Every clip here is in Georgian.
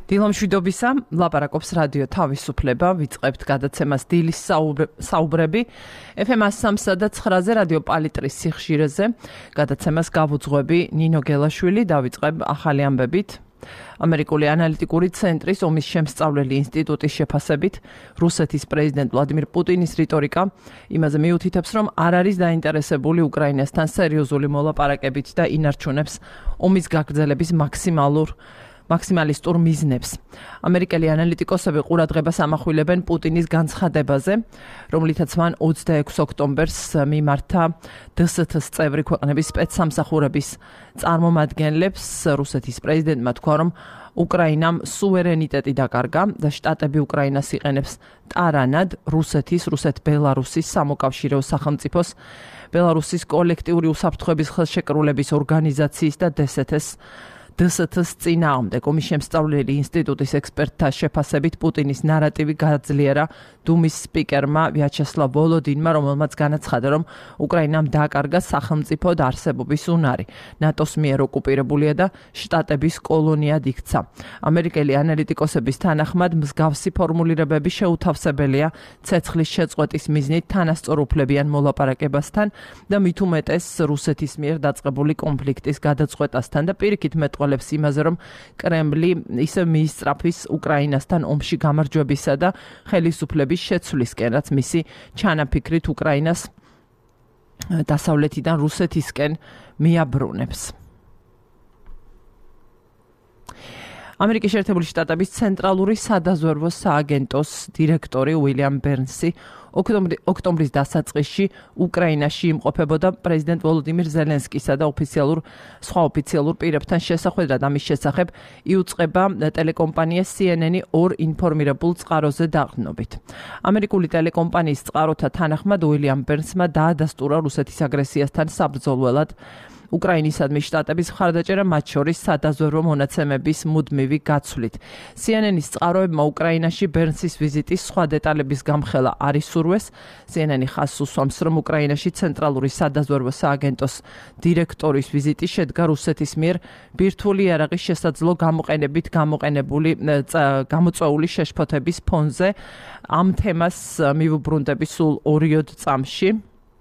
დილამშვიდობისა, ლაპარაკობს რადიო თავისუფლება, ვიწყებთ გადაცემას დილის საუბრები. FM 103 და 9-ზე რადიო პალიტრის სიხშირეზე. გადაცემას გავუძღვები ნინო გელაშვილი, დავიწყებ ახალი ამბებით. ამერიკული ანალიტიკური ცენტრის ომის შემსწავლელი ინსტიტუტის შეფასებით, რუსეთის პრეზიდენტ ვლადიმირ პუტინის რიტორიკა იმაზე მიუთითებს, რომ არ არის დაინტერესებული უკრაინასთან სერიოზული მოლაპარაკებით და ინარჩუნებს ომის გაგრძელების მაქსიმალისტურ მიზნებს. ამერიკელი ანალიტიკოსები ყურადღებას ამახვილებენ პუტინის განცხადებაზე, რომლითაც მან 26 ოქტომბერს მიმართა დსთ-ს წევრი ქვეყნების სპეცსამსახურების წარმომადგენლებს. რუსეთის პრეზიდენტმა თქვა, რომ უკრაინამ სუვერენიტეტი დაკარგა და შტატები უკრაინას იყენებს ტარანად რუსეთ-ბელარუსის სამოკავშირეო სახელმწიფოს, ბელარუსის კოლექტიური უსაფრთხოების ხელშეკრულების ორგანიზაციის და დსთ-ს წინააღმდეგ. ომის შემსწავლელი ინსტიტუტის ექსპერტთა შეფასებით პუტინის ნარატივი გააძლიერა დუმის სპიკერმა ვიაჩესლავ ვოლოდინმა, რომელმაც განაცხადა, რომ უკრაინამ დააკარგა სახელმწიფოდ არსებობის უნარი. ნატოს მიერ ოკუპირებულია და შტატების კოლონიად იქცა. ამერიკელი ანალიტიკოსების თანახმად მსგავსი ფორმულირებები შეუთავსებელია ცეცხლის შეწყვეტის მიზნით თანასწორუფლებიან მოლაპარაკებასთან და მით უმეტეს რუსეთის მიერ დაწყებული კონფლიქტის გადაწყვეტასთან და პირიქით მეტყველებს იმაზე, რომ კრემლი ისევ მიისწრაფვის უკრაინასთან ომში გამარჯვებისა და ხელისუფლების შეცვლისკენ, რაც მისი ჩანაფიქრით უკრაინას დასავლეთიდან რუსეთისკენ მიაბრუნებს. ამერიკის შეერთებული შტატების ცენტრალური სადაზვერვო სააგენტოს დირექტორი უილიამ ბერნსი ოქტომბრის დასაწყისში უკრაინაში იმყოფებოდა პრეზიდენტ ვოლოდიმირ ზელენსკისა და სხვა ოფიციალურ პირებთან შესახვედრად. ამის შესახებ იუწყება ტელეკომპანია CNN ორ ინფორმირებულ წყაროზე დაყრდნობით. ამერიკული ტელეკომპანიის წყაროთა თანახმად უილიამ ბერნსმა დაადასტურა რუსეთის აგრესიასთან საბრძოლველად უკრაინისადმი შტატების მხარდაჭერა, მათ შორის სადაზვერვო მონაცემების მუდმივი გაცვლით. CNN-ის წყაროებმა უკრაინაში ბერნსის ვიზიტის სხვა დეტალების გამხელა არ ისურვეს. CNN ხაზს უსვამს, რომ უკრაინაში ცენტრალური სადაზვერვო სააგენტოს დირექტორის ვიზიტი შედგა რუსეთის მიერ ბირთვული იარაღის შესაძლო გამოყენებით გამოწვეული შეშფოთების ფონზე. ამ თემას მივუბრუნდები სულ 2 წამში.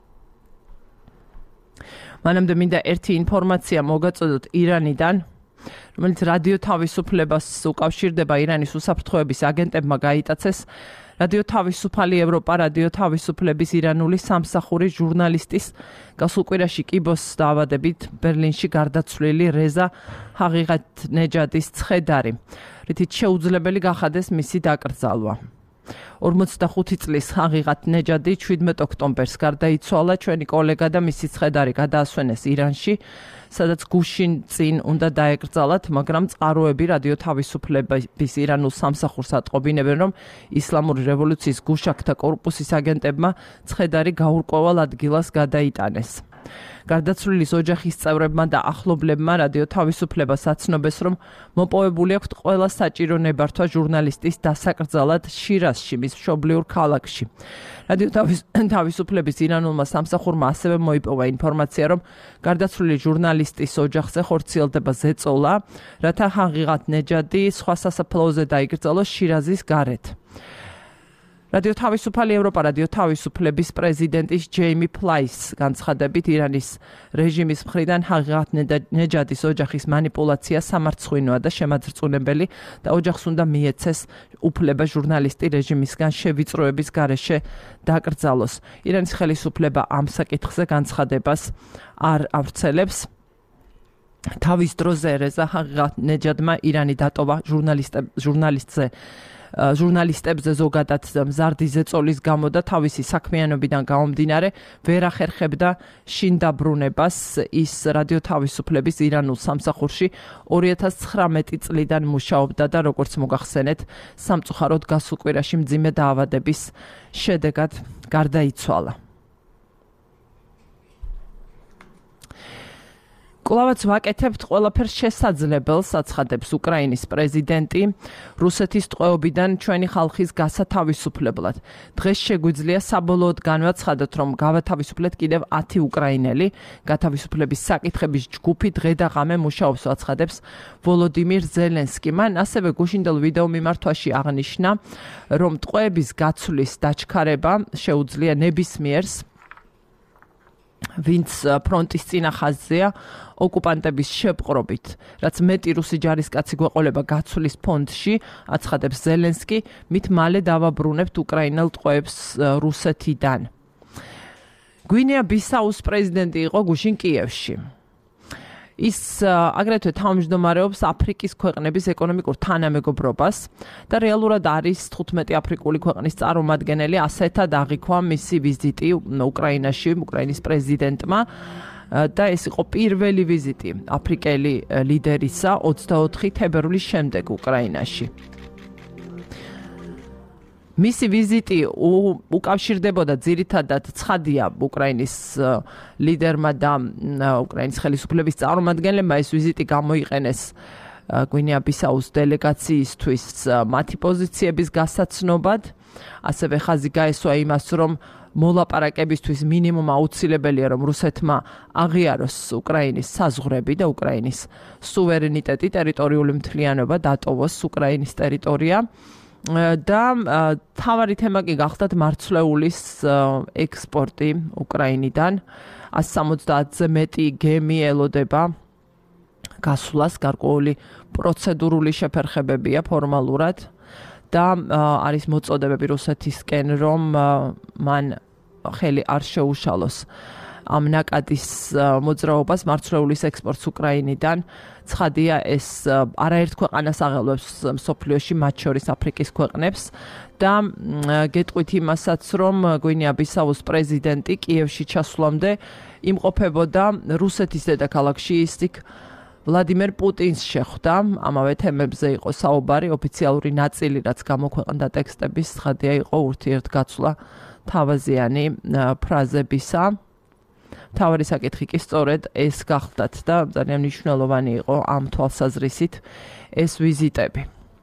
მანამდე მინდა ერთი ინფორმაცია მოგაწოდოთ ირანიდან, რომელიც რადიო თავისუფლებას უკავშირდება. ირანის უსაფრთხოების აგენტებმა გაიტაცეს რადიო თავისუფალი ევროპა, რადიო თავისუფლების ირანული სამსახურის ჟურნალისტის გასულ კვირაში კიბოს დაავადებით ბერლინში გარდაცვლილი რეზა ჰაღიღატნეჯადის ცხედარი, რითიც შეუძლებელი გახადეს მისი დაკრძალვა. 45 წლის ჰაღიღატნეჯადი 17 ოქტომბერს გარდაიცვალა. ჩვენი კოლეგა და მისი ცხედარი გადაასვენეს ირანში, სადაც გუშინ წინ უნდა დაეკრძალათ, მაგრამ წყაროები რადიო თავისუფლების ირანულ სამსახურს ატყობინებენ, რომ ისლამური რევოლუციის გუშაქთა კორპუსის აგენტებმა ცხედარი გაურკვევალ ადგილას გადაიტანეს. გარდაცვლილის ოჯახის წევრებმა და ახლობლებმა რადიო თავისუფლებას აცნობეს, რომ მოპოვებული აქვთ ყველა საჭირო ნებართვა ჟურნალისტის დასაკრძალად შირაზში, მის მშობლიურ ქალაქში. რადიო თავისუფლების ირანულმა სამსახურმა ასევე მოიპოვა ინფორმაცია, რომ გარდაცვლილი ჟურნალისტის ოჯახზე ხორციელდება ზეწოლა, რათა ჰაღიღატნეჯადი სხვა სასაფლაოზე დაიკრძალოს შირაზის გარეთ. რადიო თავისუფალი ევროპა, რადიო თავისუფლების პრეზიდენტის ჯეიმი ფლაის განცხადებით, ირანის რეჟიმის მხრიდან ჰაღიღატნეჯადის ოჯახის მანიპულაცია სამარცხვინოა და შემაძრწუნებელი და ოჯახს უნდა მიეცეს უფლება ჟურნალისტი რეჟიმისგან შევიწროების გარეშე დაკრძალოს. ირანის ხელისუფლება ამ საკითხზე განცხადებას არ ავრცელებს. თავის დროზე რეზა ჰაღიღატნეჯადმა ირანი დატოვა ჟურნალისტებზე ზოგადად მზარდი ზეწოლის გამო და თავისი საქმიანობიდან გამომდინარე ვერ ახერხებდა შინ დაბრუნებას. ის რადიო თავისუფლების ირანულ სამსახურში 2019 წლიდან მუშაობდა და როგორც მოგახსენეთ, სამწუხაროდ გასულ კვირაში მძიმე დაავადების შედეგად გარდაიცვალა. კვლავაც ვაკეთებთ ყველაფერს შესაძლებელს, აცხადებს უკრაინის პრეზიდენტი, რუსეთის ტყვეობიდან ჩვენი ხალხის გასათავისუფლებლად. დღეს შეგვიძლია საბოლოოდ განვაცხადოთ, რომ გავათავისუფლეთ კიდევ 10 უკრაინელი. გათავისუფლების საკითხების ჯგუფი დღე და ღამე მუშაობს, აცხადებს ვოლოდიმირ ზელენსკი. მან ასევე გუშინდელ ვიდეო მიმართვაში აღნიშნა, რომ ტყვეების გაცვლის დაჩქარება შეუძლია ნებისმიერს, ვინც ფრონტის წინა ხაზზეა ოკუპანტების შეპყრობით, რაც მეტი რუსი ჯარისკაცი გვეყოლება გაცვლის ფონდში, აცხადებს ზელენსკი, მით მალე დავაბრუნებთ უკრაინელ ტყვეებს რუსეთიდან. გვინეა-ბისაუს პრეზიდენტი იყო გუშინ კიევში. ის აგრეთვე თავმჯდომარეობს აფრიკის ქვეყნების ეკონომიკურ თანამეგობრობას და რეალურად არის 15 აფრიკული ქვეყნის წარმომადგენელი, ასეთად აღიქვა მისი ვიზიტი უკრაინაში, უკრაინის პრეზიდენტმა და ეს იყო პირველი ვიზიტი აფრიკელი ლიდერისა 24 თებერვლის შემდეგ უკრაინაში. მისი ვიზიტი უკავშირდებოდა ძირითადად ცხადია უკრაინის ლიდერმა და უკრაინის ხელისუფლების წარმომადგენლებმა ეს ვიზიტი გამოიყენეს გვინეა-ბისაუს დელეგაციისთვის მათი პოზიციების გასაცნობად, ასევე ხაზი გაესვა იმას, რომ მოლაპარაკებისთვის მინიმუმ აუცილებელია, რომ რუსეთმა აღიაროს უკრაინის საზღვრები და უკრაინის სუვერენიტეტი, ტერიტორიული მთლიანობა, დატოვოს უკრაინის ტერიტორია. და თავარი თემა კი გახდათ მარცვლეულის ექსპორტი უკრაინიდან. 170-ზე მეტი გემი ელოდება გასვლას, გარკვეული პროცედურული შეფერხებებია ფორმალურად და არის მოწოდებები რუსეთისკენ, რომ მან ხელი არ შეუშალოს ამ ნაკადის მოძრაობას, მარცვლეულის ექსპორტს უკრაინიდან. ცხადია, ეს არაერთ ქვეყანას აღელვებს მსოფლიოში, მათ შორის აფრიკის ქვეყნებს და გეტყვით იმასაც, რომ გვინეა-ბისაუს პრეზიდენტი კიევში ჩასვლამდე იმყოფებოდა რუსეთის დედაქალაქში, ისიქ ვლადიმერ პუტინს შეხვდა. ამავე თემებზე იყო საუბარი, ოფიციალური ნაწილი, რაც გამოქვეყნდა ტექსტების, ცხადია იყო ურთიერთგაცვლა თავაზიანი ფრაზებისა. თავარი საკითხი კი სწორედ ეს გახდათ და ძალიან მნიშვნელოვანი იყო ამ თვალსაზრისით ეს ვიზიტები.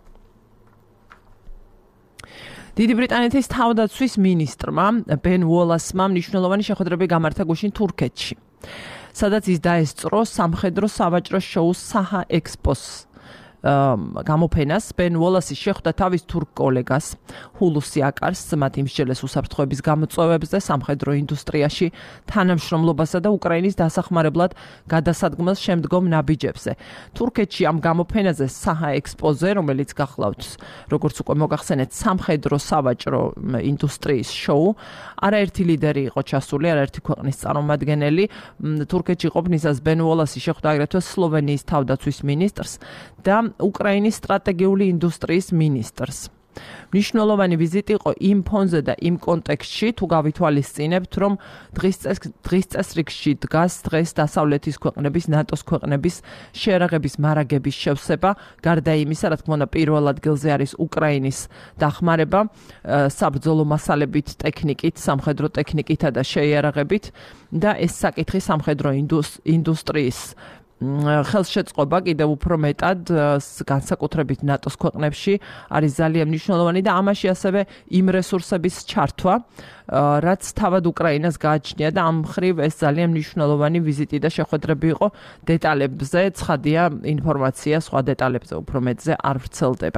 დიდი ბრიტანეთის თავდაცვის მინისტრმა ბენ უოლასმა მნიშვნელოვანი შეხვედრები გამართა გუშინ თურქეთში, სადაც ის დაესწრო სამხედრო სავაჭრო შოუს საჰა ექსპოს გამოფენას. ბენ უოლასი შეხვდა თავის თურქ კოლეგას ჰულუსი აკარს, მათ იმსჯელეს უსაფრთხოების გამოწვევებზე, სამხედრო ინდუსტრიაში თანამშრომლობასა და უკრაინის დასახმარებლად გადასადგმელს შემდგომ ნაბიჯებზე. თურქეთში ამ გამოფენაზე საჰა ექსპოზე, რომელიც გახლავთ, როგორც უკვე მოგახსენეთ, სამხედრო სავაჭრო ინდუსტრიის შოუ, არაერთი ლიდერი იყო ჩასული, არაერთი ქვეყნის წარმომადგენელი. თურქეთში ყოფნისას ბენ უოლასი შეხვდა აგრეთვე სლოვენიის თავდაცვის მინისტრს და უკრაინის სტრატეგიული ინდუსტრიის მინისტრს. მნიშვნელოვანი ვიზიტი იყო იმ ფონზე და იმ კონტექსტში, თუ გავითვალისწინებთ, რომ დღის წესრიგში დგას დღეს დასავლეთის ქვეყნების, ნატოს ქვეყნების შერაღების მარაგების შევსება, გარდა იმისა, რა თქმა უნდა, პირველ ადგილზე არის უკრაინის დახმარება საბრძოლო მასალებით, ტექნიკით, სამხედრო ტექნიკითა და შეიარაღებით და ეს საკითხი სამხედრო ინდუსტრიის ხელშეწყობა კიდევ უფრო მეტად განსაკუთრებით ნატოს ქვეყნებში არის ძალიან მნიშვნელოვანი და ამაში ასევე იმ რესურსების ჩართვა, რაც თავად უკრაინას გააჩნია და ამ მხრივ ეს ძალიან მნიშვნელოვანი ვიზიტი და შეხვედრები იყო. დეტალებზე ცხადია ინფორმაცია სხვა დეტალებზე უფრო მეტზე არ ვრცელდება.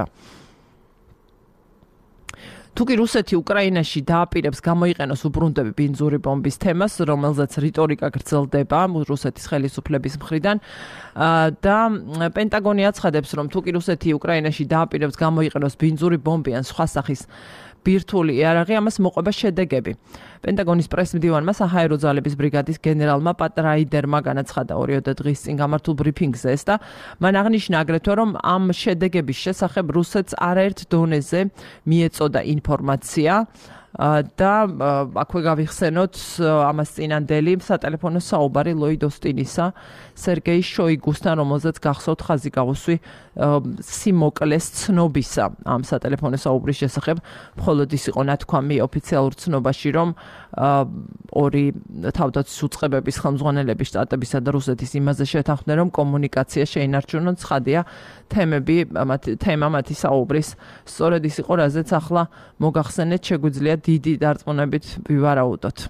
თუკი რუსეთი უკრაინაში დააპირებს გამოიყენოს უბრუნდები ბინძური ბომბის თემას, რომელზეც რიტორიკა გრძელდება რუსეთის ხელისუფლების მხრიდან და პენტაგონი აცხადებს, რომ თუკი რუსეთი უკრაინაში დააპირებს გამოიყენოს ბინძური ბომბი ან სხვა სახის ბირთვული იარაღი, ამას მოყვება შედეგები. პენტაგონის პრესმდივანმა საჰაერო ძალების ბრიგადის გენერალმა პატ რაიდერმა განაცხადა 2 დღის წინ გამართულ ბრიფინგზე და მან აღნიშნა აგრეთვე, რომ ამ შედეგების შესახებ რუსეთს არაერთ დონეზე მიეწოდა ინფორმაცია და აქვე გავიხსენოთ ამას წინანდელი სატელეფონო საუბარი ლოიდ ოსტინისა სერგეი შოიგუსთან, რომელზეც გახსოვთ ხაზი გავუსვი სიმოკლეს ცნობისა ამ სატელეფონო საუბრის შესახებ. მხოლოდ ის იყო ნათქვამი ოფიციალურ ცნობაში, რომ ორი თავდაცვის უწყებების ხელმძღვანელები შტატებისა და რუსეთის იმაზე შეთანხმდნენ, რომ კომუნიკაცია შეინარჩუნონ. ცხადია, თემა მათი საუბრის სწორედ ის იყო, რაზეც ახლა მოგახსენეთ, შეგვიძლია დიდი დარწმუნებით ვივარაუდოთ.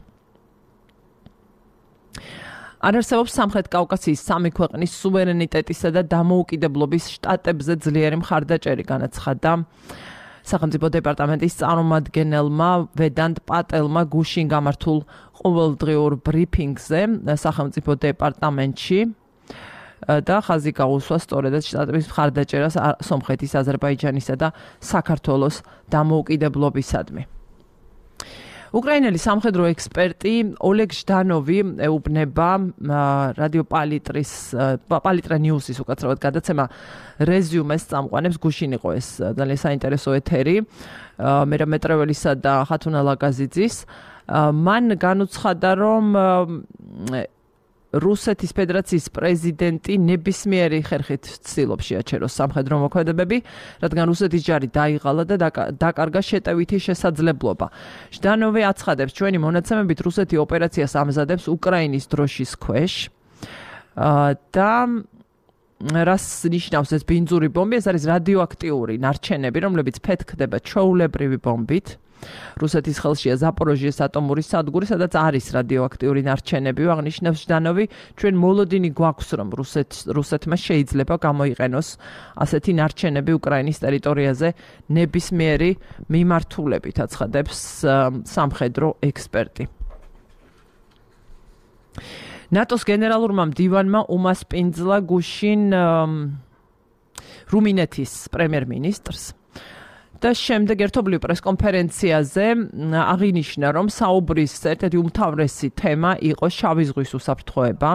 არ არსებობს სამხრეთ კავკასიის სამი ქვეყნის სუვერენიტეტისა და დამოუკიდებლობის შტატებზე ძლიერი მხარდაჭერი, განაცხადა სახელმწიფო დეპარტამენტის წარმომადგენელმა ვედანტ პატელმა გუშინ გამართულ ყოველდღიურ ბრიფინგზე სახელმწიფო დეპარტამენტში და ხაზი გაუსვა სწორედაც შტატების მხარდაჭერას სომხეთის, აზერბაიჯანისა და საქართველოს დამოუკიდებლობისადმი. უკრაინელი სამხედრო ექსპერტი ოლეგ ჟდანოვი ეუბნება რადიო პალიტრა ნიუსის უკაცრავად გადაცემა რეზიუმეს წამყვანებს. გუშინ იყო ეს ძალიან საინტერესო ეთერი მერამეტრეველისა და ხათუნა ლაგაზიძის. მან განუცხადა, რომ რუსეთის ფედერაციის პრეზიდენტი ნებისმიერი ხერხით ცდილობს შეაჩეროს სამხედრო მოქმედებები, რადგან რუსეთის ჯარი დაიღალა და დაკარგა შეტევითი შესაძლებლობა. ჟდანოვი აცხადებს, ჩვენი მონაცემებით რუსეთი ოპერაციას ამზადებს უკრაინის დროშის ქვეშ და რას ნიშნავს ეს ბინძური ბომბი? ეს არის რადიოაქტიური ნარჩენები, რომლებიც ფეთქდება ჩვეულებრივი ბომბით. რუსეთის ხელშია ზაპოროჟიეს ატომური სადგური, სადაც არის რადიოაქტიური ნარჩენები. აღნიშნავს ჟდანოვი, ჩვენ მოლოდინი გვაქვს, რომ რუსეთმა შეიძლება გამოიყენოს ასეთი ნარჩენები უკრაინის ტერიტორიაზე ნებისმიერი მიმართულებით, აცხადებს სამხედრო ექსპერტი. ნატოს გენერალურმა მდივანმა უმას პინძლა გუშინ რუმინეთის პრემიერ-მინისტრს და შემდეგ ერთობლივ პრესკონფერენციაზე აღინიშნა, რომ საუბრის ერთ-ერთი უმთავრესი თემა იყო შავი ზღვის უსაფრთხოება.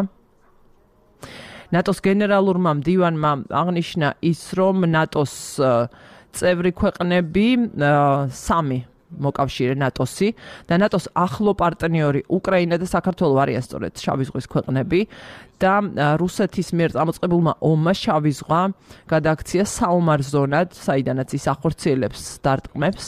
ნატოს გენერალურმა მდივანმა აღნიშნა ის, რომ ნატოს წევრი ქვეყნები სამი მოკავშირე ნატოსი და ნატოს ახლო პარტნიორი უკრაინა და საქართველო არიან სწორედ შავი ზღვის ქვეყნები და რუსეთის მიერ წამოწყებულმა ომმა შავი ზღვა გადააქცია საომარ ზონად, საიდანაც ის ახორციელებს დარტყმებს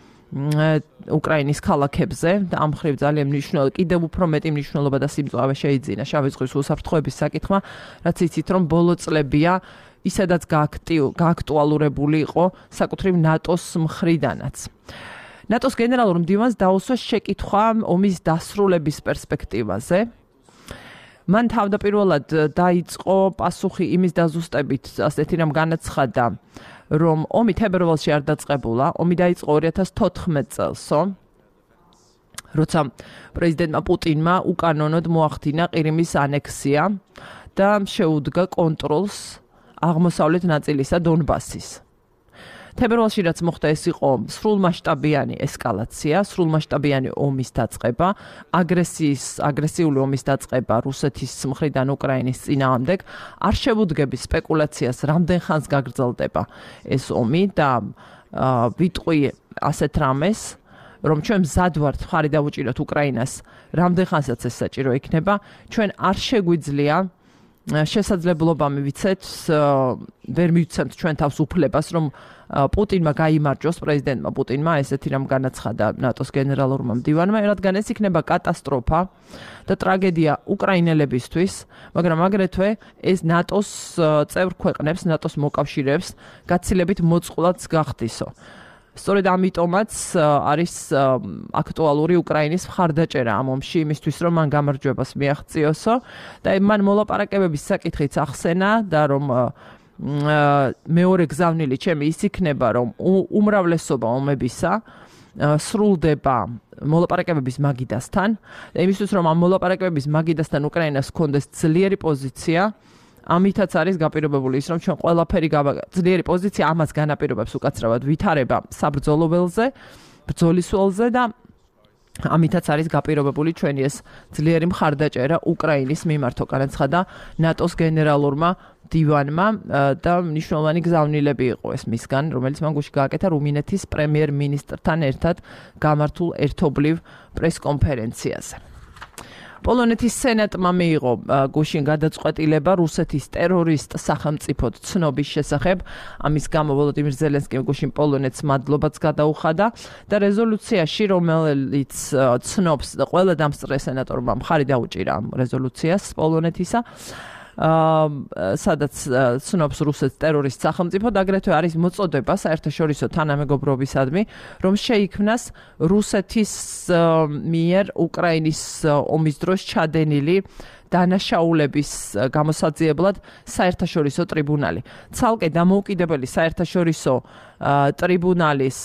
უკრაინის ქალაქებზე და ამ მხრივ ძალიან მნიშვნელოვანი, კიდევ უფრო მეტი მნიშვნელობა და სიმწვავე შეიძინა შავი ზღვის უსაფრთხოების საკითხმა, რაც იცით, რომ ბოლო წლებია ისედაც გააქტუალურებული იყო საკუთრივ ნატოს მხრიდანაც. ნატოს გენერალურ მდივანს დაუსვა შეკითხვა ომის დასრულების პერსპექტივაზე. მან თავდაპირველად დაიწყო პასუხი იმის დაზუსტებით, ასეთი რამ განაცხადა, რომ ომი თებერვალში არ დაწყებულა, ომი დაიწყო 2014 წელსო, როცა პრეზიდენტმა პუტინმა უკანონოდ მოახდინა ყირიმის ანექსია და შეუდგა კონტროლს აღმოსავლეთ ნაწილისა დონბასის. თებერვალში რაც მოხდა, ეს იყო სრულმასშტაბიანი ესკალაცია, სრულმასშტაბიანი ომის დაწყება, აგრესიული ომის დაწყება რუსეთის მხრიდან უკრაინის წინააღმდეგ. არ შევუდგები სპეკულაციას, რამდენ ხანს გაგრძელდება ეს ომი და ვიტყვი ასეთ რამეს, რომ ჩვენ მზად ვართ მხარი დავუჭიროთ უკრაინას, რამდენ ხანსაც ეს საჭირო იქნება, ჩვენ არ შეგვიძლია შესაძლებლობა მივიცეთ, ვერ მივცემთ ჩვენ თავს უფლებას, რომ პუტინმა გაიმარჯვოს, პრეზიდენტმა პუტინმა, ესეთი რამ განაცხადა ნატოს გენერალურმა მდივანმა, რადგან ეს იქნება კატასტროფა და ტრაგედია უკრაინელებისთვის, მაგრამ აგრეთვე ეს ნატოს წევრ ქვეყნებს, ნატოს მოკავშირეებს გაცილებით მოწყვლადს გახდისო. სწორედ ამიტომაც არის აქტუალური უკრაინის მხარდაჭერა ამ ომში, იმისთვის რომ მან გამარჯვებას მიაღწიოსო და მან მოლაპარაკებების საკითხიც ახსენა და რომ მეორე გზავნილი ჩემი ის იქნება, რომ უმრავლესობა ომებისა სრულდება მოლაპარაკებების მაგიდასთან და იმისთვის რომ ამ მოლაპარაკებების მაგიდასთან უკრაინას ჰქონდეს ძლიერი პოზიცია, ამითაც არის გაპირობებული ის, რომ ჩვენ ყველაფერი ძლიერი პოზიცია ამას განაპირობებს უკაცრავად ვითარება საბრძოლო ველზე, ბრძოლის ველზე და ამითაც არის გაპირობებული ჩვენი ეს ძლიერი მხარდაჭერა უკრაინის მიმართ, განაცხადა ნატოს გენერალურმა დივანმა და მნიშვნელოვანი გზავნილები იყო ეს მისგან, რომელიც მან გუშინ გააკეთა რუმინეთის პრემიერ-მინისტრთან ერთად გამართულ ერთობლივ პრესკონფერენციაზე. პოლონეთის სენატმა მიიღო გუშინ გადაწყვეტილება რუსეთის ტერორისტ სახელმწიფოდ ცნობის შესახებ. ამის გამო ვოლოდიმირ ზელენსკიმ გუშინ პოლონეთს მადლობაც გადაუხადა და რეზოლუციაში, რომელიც ცნობს ყველა დამსწრე სენატორმა მხარი დაუჭირა ამ რეზოლუციას პოლონეთისა, სადაც ცნობს რუსეთს ტერორისტ სახელმწიფოდ, აგრეთვე არის მოწოდება საერთაშორისო თანამეგობრობისადმი, რომ შეიქმნას რუსეთის მიერ უკრაინის ომის დროს ჩადენილი დანაშაულების გამოსაძიებლად საერთაშორისო ტრიბუნალი. ცალკე დამოუკიდებელი საერთაშორისო ტრიბუნალის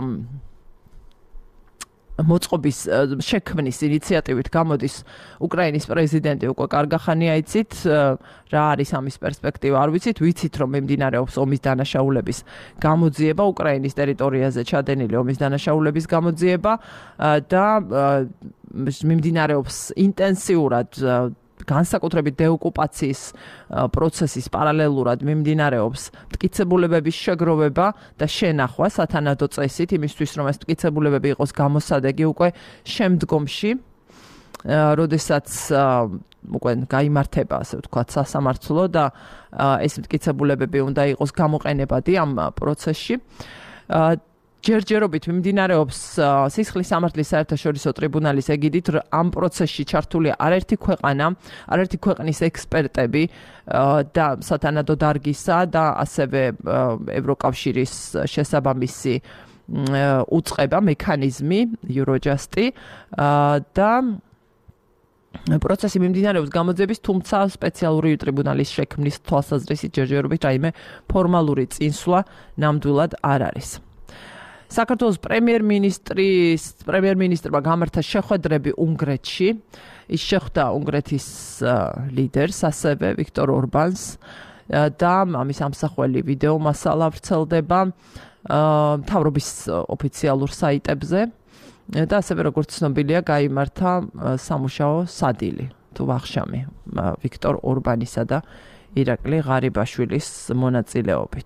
მოწყობის შექმნის ინიციატივით გამოდის უკრაინის პრეზიდენტი უკვე კარგახანია იცით რა არის ამის პერსპექტივა არ ვიცით რომ მიმდინარეობს ომის დანაშაულების გამოძიება უკრაინის ტერიტორიაზე ჩადენილი ომის დანაშაულების გამოძიება და მიმდინარეობს ინტენსიურად განსაკუთრებით დეოკუპაციის პროცესის პარალელურად მიმდინარეობს მტკიცებულებების შეგროვება და შენახვა სათანადო წესით იმისთვის რომ ეს მტკიცებულებები იყოს გამოსადეგი უკვე შემდგომში როდესაც უკვე გაიმართება ასე ვთქვათ სასამართლო და ეს მტკიცებულებები უნდა იყოს გამოყენებადი ამ პროცესში ჯერჯერობით მიმდინარეობს სისხლის სამართლის საერთაშორისო ტრიბუნალის ეგიდით ამ პროცესში ჩართულია არაერთი ქვეყნის ექსპერტები და სათანადო დარგისა და ასევე ევროკავშირის შესაბამისი უწყება მექანიზმი Eurojust-ი და პროცესი მიმდინარეობს გამოძიების, თუმცა სპეციალური ტრიბუნალის შექმნის თვალსაზრისით ჯერჯერობით რაიმე ფორმალური წინსვლა ნამდვილად არ არის. საქართველოს პრემიერ-მინისტრმა გამართა შეხვედრები უნგრეთში. ის შეხვდა უნგრეთის ლიდერს, ასევე ვიქტორ ორბანს და ამის ამსახველი ვიდეო მასალა ვრცელდება მთავრობის ოფიციალურ საიტებზე და ასევე როგორც ცნობილია, გაიმართა სამუშაო სადილი თუ ვახშამი ვიქტორ ორბანისა და ირაკლი ღარიბაშვილის მონაწილეობით.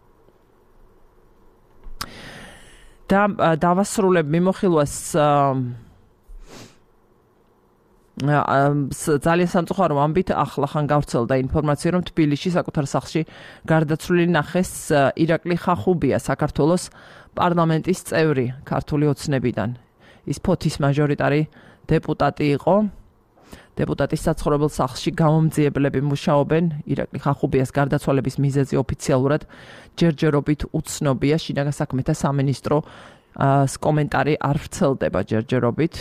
და დავასრულებ მიმოხილვას ძალიან სამწუხარო ამბით ახლახან გავრცელდა ინფორმაცია რომ თბილისში საკუთარ სახლში გარდაცვლილი ნახეს ირაკლი ხახუბია საქართველოს პარლამენტის წევრი ქართული ოცნებიდან ის ფოთის მაჟორიტარი დეპუტატი იყო დეპუტატის საცხოვრებელ სახლში გამომძიებლები მუშაობენ ირაკლი ხახუბიას გარდაცვალების მიზეზი ოფიციალურად ჯერჯერობით უცნობია შინაგან საქმეთა სამინისტროს კომენტარი არ ვრცელდება ჯერჯერობით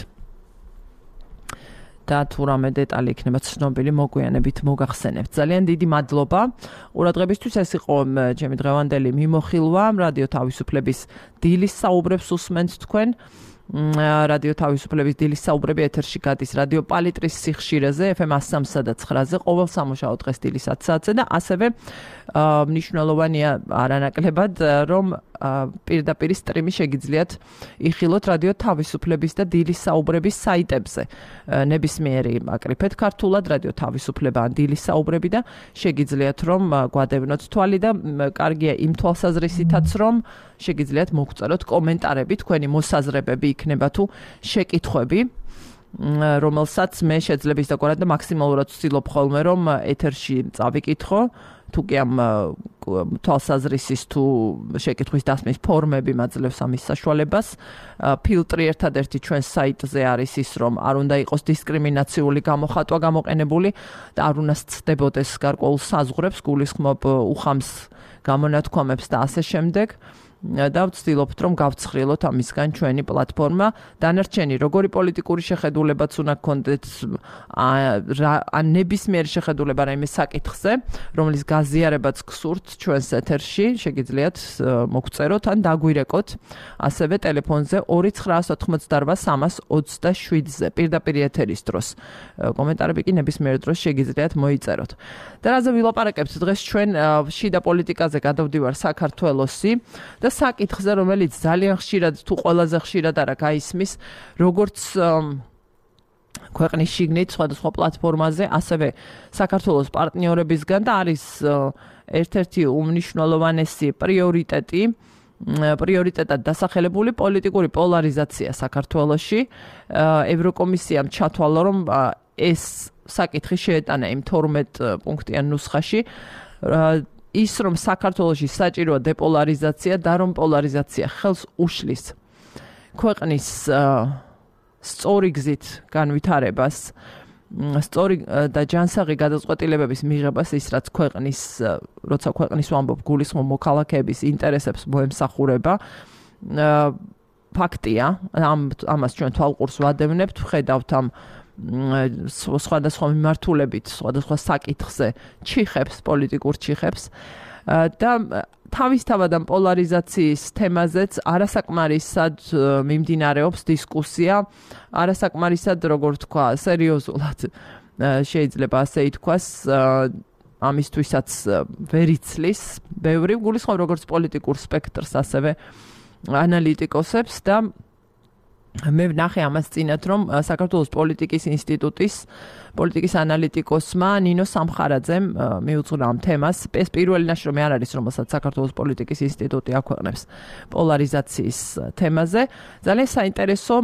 და თუ რამე დეტალი იქნება ცნობილი მოგვიანებით მოგახსენებთ. ძალიან დიდი მადლობა ყურადღებისთვის. ეს იყო ჩემი დღევანდელი მიმოხილვა რადიო თავისუფლების დილის საუბრებს უსმენთ თქვენ. რადიო თავისუფლების დილის საუბრები ეთერში გადის რადიო პალიტრის სიხშირეზე FM 103.9-ზე ყოველ სამუშაო დღეს დილის 10 საათზე და ასევე მნიშვნელოვანია არანაკლებად რომ პირდაპირ სტრიმი შეგიძლიათ იხილოთ რადიო თავისუფლების და დილის საუბრების საიტებზე. ნებისმიერი აკრიფეთ ქართულად რადიო თავისუფლება ან დილის საუბრები და შეგიძლიათ რომ გვადევნოთ თვალი და კარგია იმ თვალსაზრისითაც რომ შეგიძლიათ მოგწეროთ კომენტარები, თქვენი მოსაზრებები იქნება თუ შეკითხვები, რომელსაც მე შეძლებ ისდაგვარად და მაქსიმალურად ვცდილობ ხოლმე რომ ეთერში წავიკითხო, თუ კი ამ თვალსაზრისის თუ შეკითხვის დასმის ფორმები მაძლევს ამის საშუალებას. ფილტრი ერთადერთი ჩვენს საიტზე არის ის, რომ არ უნდა იყოს დისკრიმინაციული გამოხატვა გამოყენებული და არ უნდა სცდებოდეს გარკვეულ საზღვრებს, გულისხმობ უხამს გამონათქვამებს და ასე შემდეგ. და ვცდილობთ რომ გავცხრილოთ ამისგან ჩვენი პლატფორმა. დანარჩენი როგორი პოლიტიკური შეხედულებაც უნდა გქონდეთ ან ნებისმიერი შეხედულება რაიმე საკითხზე, რომლის გაზიარებაც გსურთ ჩვენს ეთერში, შეგიძლიათ მოგწეროთ ან დაგვირეკოთ ასევე ტელეფონზე 2988-327-ზე პირდაპირ ეთერის დროს. კომენტარები კი ნებისმიერ დროს შეგიძლიათ მოიწეროთ. და რაზე ვილაპარაკებთ დღეს ჩვენ შიდა პოლიტიკაზე გადავდივარ საქართველოსი და საკითხზე, რომელიც ძალიან ხშირად თუ ყველაზე ხშირად არა გაისმის, როგორც ქვეყნის შიგნით სხვადასხვა პლატფორმაზე, ასევე საქართველოს პარტნიორებისგან და არის ერთ-ერთი უმნიშვნელოვანესი პრიორიტეტად დასახელებული პოლიტიკური პოლარიზაცია საქართველოში. ევროკომისიამ ჩათვალა, რომ ეს საკითხი შეეტანა იმ 12 პუნქტიან ნუსხაში, ის რომ საქართველოში საჭიროა დეპოლარიზაცია და რომ პოლარიზაცია ხელს უშლის ქვეყნის სწორი გზით განვითარებას, სწორი და ჯანსაღი გადაწყვეტილებების მიღებას, ის რაც როცა ქვეყნის ვამბობ გულისხმობ მოქალაქეების ინტერესებს მოემსახურება, ფაქტია, ამას ჩვენ თვალყურს ვადევნებთ, ვხედავთ ამ სხვადასხვა მიმართულებით, სხვადასხვა საკითხზე ჩიხებს, პოლიტიკურ ჩიხებს და თავისთავად ამ პოლარიზაციის თემაზეც არასაკმარისად მიმდინარეობს დისკუსია, არასაკმარისად, როგორ თქვა, სერიოზულად შეიძლება ასე ითქვას, ამისთვისაც ვერ იცლის ბევრი, გულისხმობ როგორც პოლიტიკურ სპექტრს, ასევე ანალიტიკოსებს და მე ვნახე ამას წინათ, რომ საქართველოს პოლიტიკის ინსტიტუტის პოლიტიკის ანალიტიკოსმა ნინო სამხარაძემ მიუძღვნა ამ თემას. ეს პირველი ნაშრომი არ არის, რომელსაც საქართველოს პოლიტიკის ინსტიტუტი აქვეყნებს პოლარიზაციის თემაზე. ძალიან საინტერესო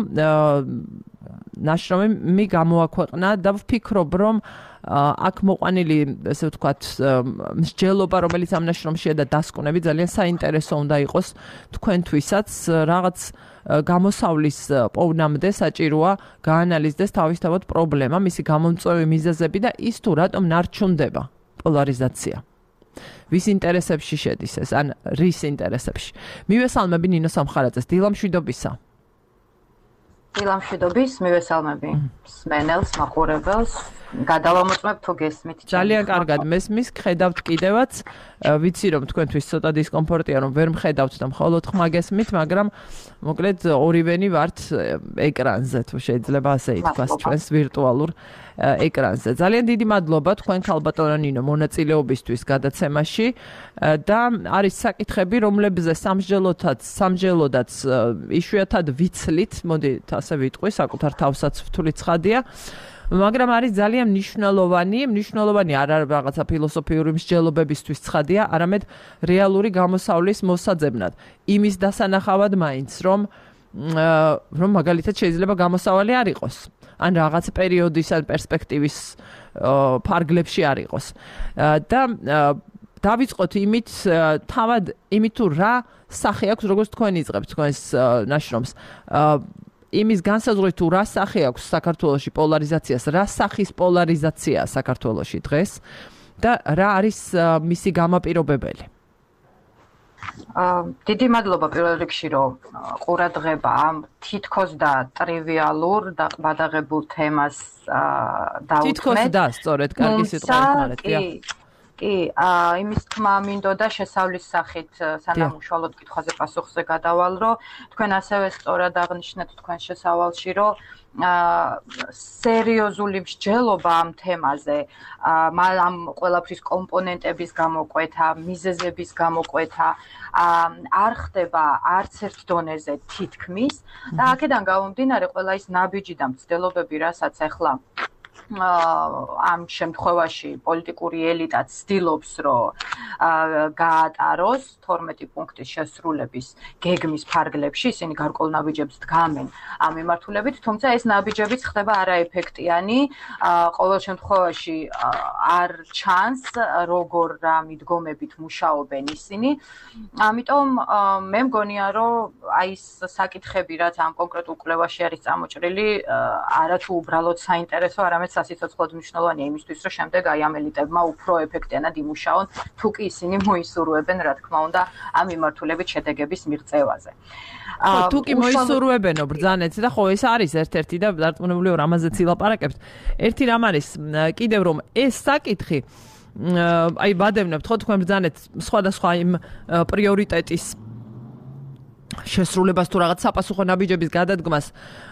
ნაშრომი გამოაქვეყნა და ვფიქრობ, რომ აქ მოყვანილი, ესე ვთქვათ, მსჯელობა, რომელიც ამ ნაშრომშია და დასკვნები ძალიან საინტერესო უნდა იყოს თქვენთვისაც, რაღაც გამოსავლის პოვნამდე საჭიროა გაანალიზდეს თავისთავად პრობლემა, მისი გამომწვევი მიზეზები და ის თუ რატომ ნარჩუნდება პოლარიზაცია. ვის ინტერესებში შედის ეს, ან რის ინტერესებში. მივესალმები ნინო სამხარაძეს, დილამშვიდობისა. დილამშვიდობის, მივესალმები სმენელს, მაყურებელს. გადავამოწმებ თუ გესმით. ძალიან კარგად მესმის, ხედავთ კიდევაც. ვიცი რომ თქვენთვის ცოტა დისკომფორტია, რომ ვერ მხედავთ და მხოლოდ ხმა გესმით, მაგრამ მოკლედ ორივენი ვართ ეკრანზე, თუ შეიძლება ასე ითქვას, ჩვენს ვირტუალურ ეკრანზე. ძალიან დიდი მადლობა თქვენ ქალბატონო ნინო მონაწილეობისთვის გადაცემაში და არის საკითხები, რომლებზე სამსჯელოდაც იშვიათად ვიცლით, მოდით ასე ვიტყვი, საკუთარ თავსაც ვთვლი ცხადია. მაგრამ არის ძალიან მნიშვნელოვანი არ არის რაღაცა ფილოსოფიური მსჯელობებისთვის ცხადია, არამედ რეალური გამოსავლის მოსაძებნად. იმის დასანახავად მაინც, რომ მაგალითად შეიძლება გამოსავალი არ იყოს. ან რაღაც პერიოდის ან პერსპექტივის ფარგლებში არ იყოს. და დავიწყოთ იმით თუ რა სახე აქვს, როგორც თქვენ იწყებთ თქვენს ნაშრომს. იმის განსაზღვრით თუ რა სახე აქვს საქართველოში პოლარიზაციას, რა სახის პოლარიზაციაა საქართველოში დღეს და რა არის მისი გამაპირობებელი? დიდი მადლობა პირველ რიგში, რომ ყურადღება ამ თითქოს და ტრივიალურ და ყბადაღებულ თემას დაუთმეთ. თითქოს და სწორედ კარგი სიტყვა ეხმარეთ. კი, იმის თქმა მინდოდა შესავლის სახით სანამ უშუალოდ კითხვაზე პასუხზე გადავალ, რომ თქვენ ასევე სწორად აღნიშნეთ თქვენ შესავალში, რომ სერიოზული მსჯელობა ამ თემაზე, ამ ყველაფრის კომპონენტების გამოკვეთა, მიზეზების გამოკვეთა არ ხდება არც ერთ დონეზე თითქმის და აქედან გამომდინარე ყველა ის ნაბიჯი და მცდელობები, რასაც ახლა ამ შემთხვევაში პოლიტიკური ელიტა ცდილობს, რომ გაატაროს 12 პუნქტის შესრულების გეგმის ფარგლებში, ისინი გარკვეულ ნაბიჯებს დგამენ ამ მიმართულებით, თუმცა ეს ნაბიჯებიც ხდება არაეფექტიანი, ყოველ შემთხვევაში არ ჩანს, როგორ რა მიდგომებით მუშაობენ ისინი. ამიტომ მე მგონია, რომ აი ეს საკითხები, რაც ამ კონკრეტულ კვლევაში არის წამოჭრილი, არათუ უბრალოდ საინტერესო, არამედ სასიცოცხლოდ მნიშვნელოვანია იმისთვის, რომ შემდეგ აი ამ ელიტებმა უფრო ეფექტიანად იმუშაონ, თუ კი ისინი მოისურვებენ, რა თქმა უნდა, ამ მიმართულებით შედეგების მიღწევაზე. თუ კი მოისურვებენო ბრძანეთ და ხო ეს არის ერთ-ერთი და დარწმუნებული ვარ ამაზეც ილაპარაკებთ. ერთი რამ არის კიდევ რომ ეს საკითხი აი ვადევნებთ ხო თქვენ ბრძანეთ სხვადასხვა იმ პრიორიტეტის შესრულებას თუ რაღაც საპასუხო ნაბიჯების გადადგმას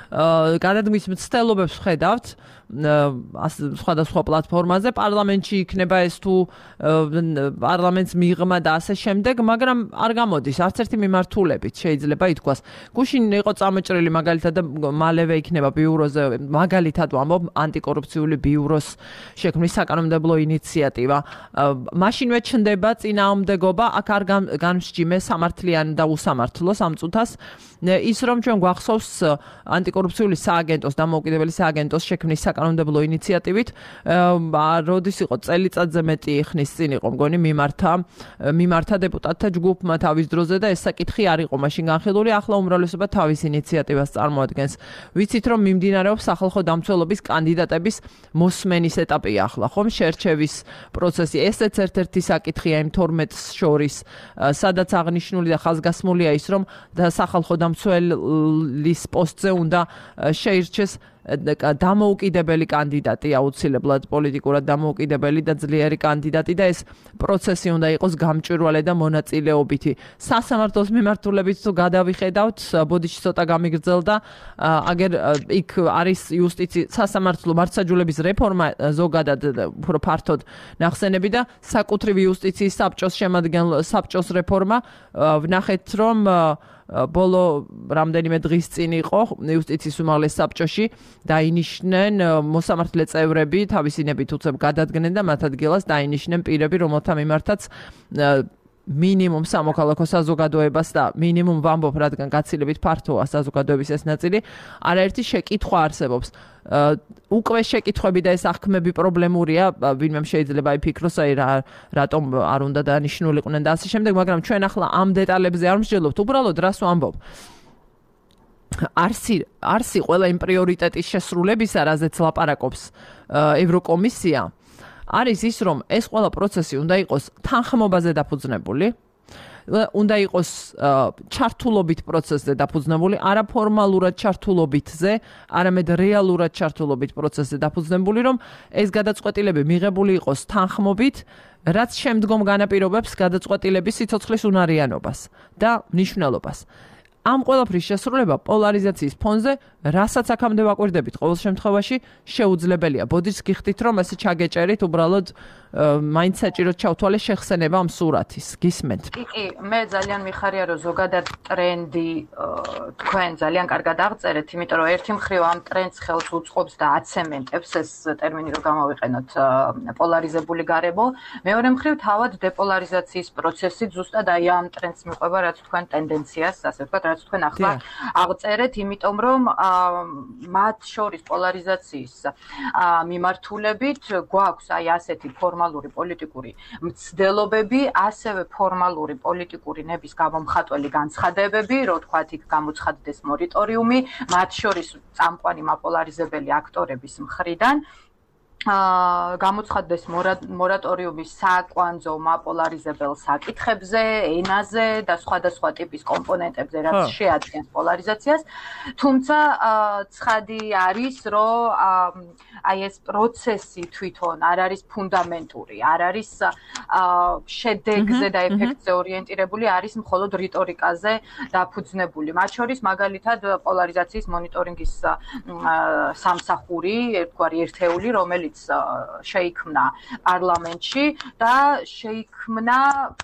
გადადგმის მცდელობებს ვხედავთ სხვადასხვა პლატფორმაზე, პარლამენტში იქნება ეს თუ პარლამენტს მიღმა და ასე შემდეგ, მაგრამ არ გამოდის არც ერთი მიმართულებით, შეიძლება ითქვას. გუშინ იყო წამოჭრილი მაგალითად და მალევე იქნება ბიუროზე, მაგალითად ვამბობ, ანტიკორუფციული ბიუროს შექმნის საკანონმდებლო ინიციატივა. მაშინვე ჩნდება წინააღმდეგობა, აქ არ განსჯიმე სამართლიანი და უსამართლო სამწუთას. ის რომ ჩვენ გვახსოვს ანტიკორუფციული სააგენტოს, დამოუკიდებელი სააგენტოს შექმნის საკანონმდებლო ინიციატივით, როდის იყო წელიწადზე მეტი ხნის წინ იყო მგონი მიმართა დეპუტატთა ჯგუფმა თავის დროზე და ეს საკითხი არ იყო მაშინ განხილული, ახლა უმრავლესობა თავის ინიციატივას წარმოადგენს. ვიცით რომ მიმდინარეობს სახალხო დამცველობის კანდიდატების მოსმენის ეტაპი ახლა, ხომ შერჩევის პროცესი. ესეც ერთ-ერთი საკითხია იმ 12-ს შორის, სადაც აღნიშნული და ხაზგასმულია ის რომ სახალხო დამცველის პოსტზე უნდა შეირჩეს დამოუკიდებელი კანდიდატი, აუცილებლად პოლიტიკურად დამოუკიდებელი და ძლიერი კანდიდატი და ეს პროცესი უნდა იყოს გამჭვირვალე და მონაწილეობითი. სასამართლოს მიმართულებით თუ გადავიხედავთ, ბოდიში ცოტა გამიგრძელდა, აგერ იქ არის სასამართლო მართლმსაჯულების რეფორმა ზოგადად უფრო ფართოდ ნახსენები და საკუთრივი იუსტიციის საბჭოს რეფორმა. ვნახეთ რომ ბოლო რამდენიმე დღის წინ იყო იუსტიციის უმაღლეს საბჭოში დაინიშნენ მოსამართლე წევრები, თავისინებით უცებ გადადგნენ და მათ ადგილას დაინიშნენ პირები, რომელთა მიმართაც მინიმუმ სამოქალაქო საზოგადოებას და მინიმუმ ვამბობ, რადგან გაცილებით ფართოა საზოგადოების ეს ნაწილი, არაერთი შეკითხვა არსებობს. უკვე შეკითხვები და ეს აღქმები პრობლემურია, ვინმე შეიძლება იფიქროს, რატომ არ უნდა დანიშნულიყვნენ და ასე შემდეგ, მაგრამ ჩვენ ახლა ამ დეტალებზე არ მსჯელობთ, უბრალოდ რას ვამბობ. არსი ყველა იმ პრიორიტეტის შესრულებისა, რაზეც ლაპარაკობს ევროკომისია, არის ის, რომ ეს ყველა პროცესი უნდა იყოს თანხმობაზე დაფუძნებული, უნდა იყოს ჩართულობით პროცესზე დაფუძნებული, არა ფორმალურად ჩართულობითზე, არამედ რეალურად ჩართულობით პროცესზე დაფუძნებული, რომ ეს გადაწყვეტილები მიღებული იყოს თანხმობით, რაც შემდგომ განაპირობებს გადაწყვეტილების სიცოცხლის უნარიანობას და მნიშვნელობას. ამ ყველაფრის შესრულება პოლარიზაციის ფონზე, რასაც აქამდე ვაკვირდებით, ყოველ შემთხვევაში შეუძლებელია. ბოდიშს გიხდით, რომ ესე ჩაგეჭერით, უბრალოდ მაინც საჭიროდ ჩავთვალე შეხსენება ამ სურათის. გისმენთ? კი, მე ძალიან მიხარია, რომ ზოგადად ტრენდი თქვენ ძალიან კარგად აღწერეთ, იმიტომ რომ ერთი მხრივ ამ ტრენდს ხელს უწყობს და აცემენტებს ეს ტერმინი რომ გამოვიყენოთ პოლარიზებული გარემო, მეორე მხრივ თავად დეპოლარიზაციის პროცესი ზუსტად აი ამ ტრენდს მიყვება, რაც თქვენ ტენდენციას, ასე ვთქვათ, რაც თქვენ ახლა აღწერეთ, იმიტომ რომ მათ შორის პოლარიზაციის მიმართულებით გვაქვს აი ასეთი ფორმალური პოლიტიკური მცდელობები, ასევე ფორმალური პოლიტიკური ნების გამომხატველი განცხადებები, რო თქვათ იქ გამოცხადდეს მორიტორიუმი, მათ შორის წამყვანი მაპოლარიზებელი აქტორების მხრიდან. გამოცხადდეს მორატორიუმი საკვანძო მაპოლარიზებელ საკითხებზე, ენაზე და სხვადასხვა ტიპის კომპონენტებზე, რაც შეადგენს პოლარიზაციას. თუმცა ცხადი არის, რომ აი ეს პროცესი თვითონ არ არის ფუნდამენტური, არ არის შედეგზე და ეფექტზე ორიენტირებული, არის მხოლოდ რიტორიკაზე დაფუძნებული. მათ შორის მაგალითად პოლარიზაციის მონიტორინგის სამსახური, ერთგვარი ერთეული, რომელიც შეიქმნა პარლამენტში და შეიქმნა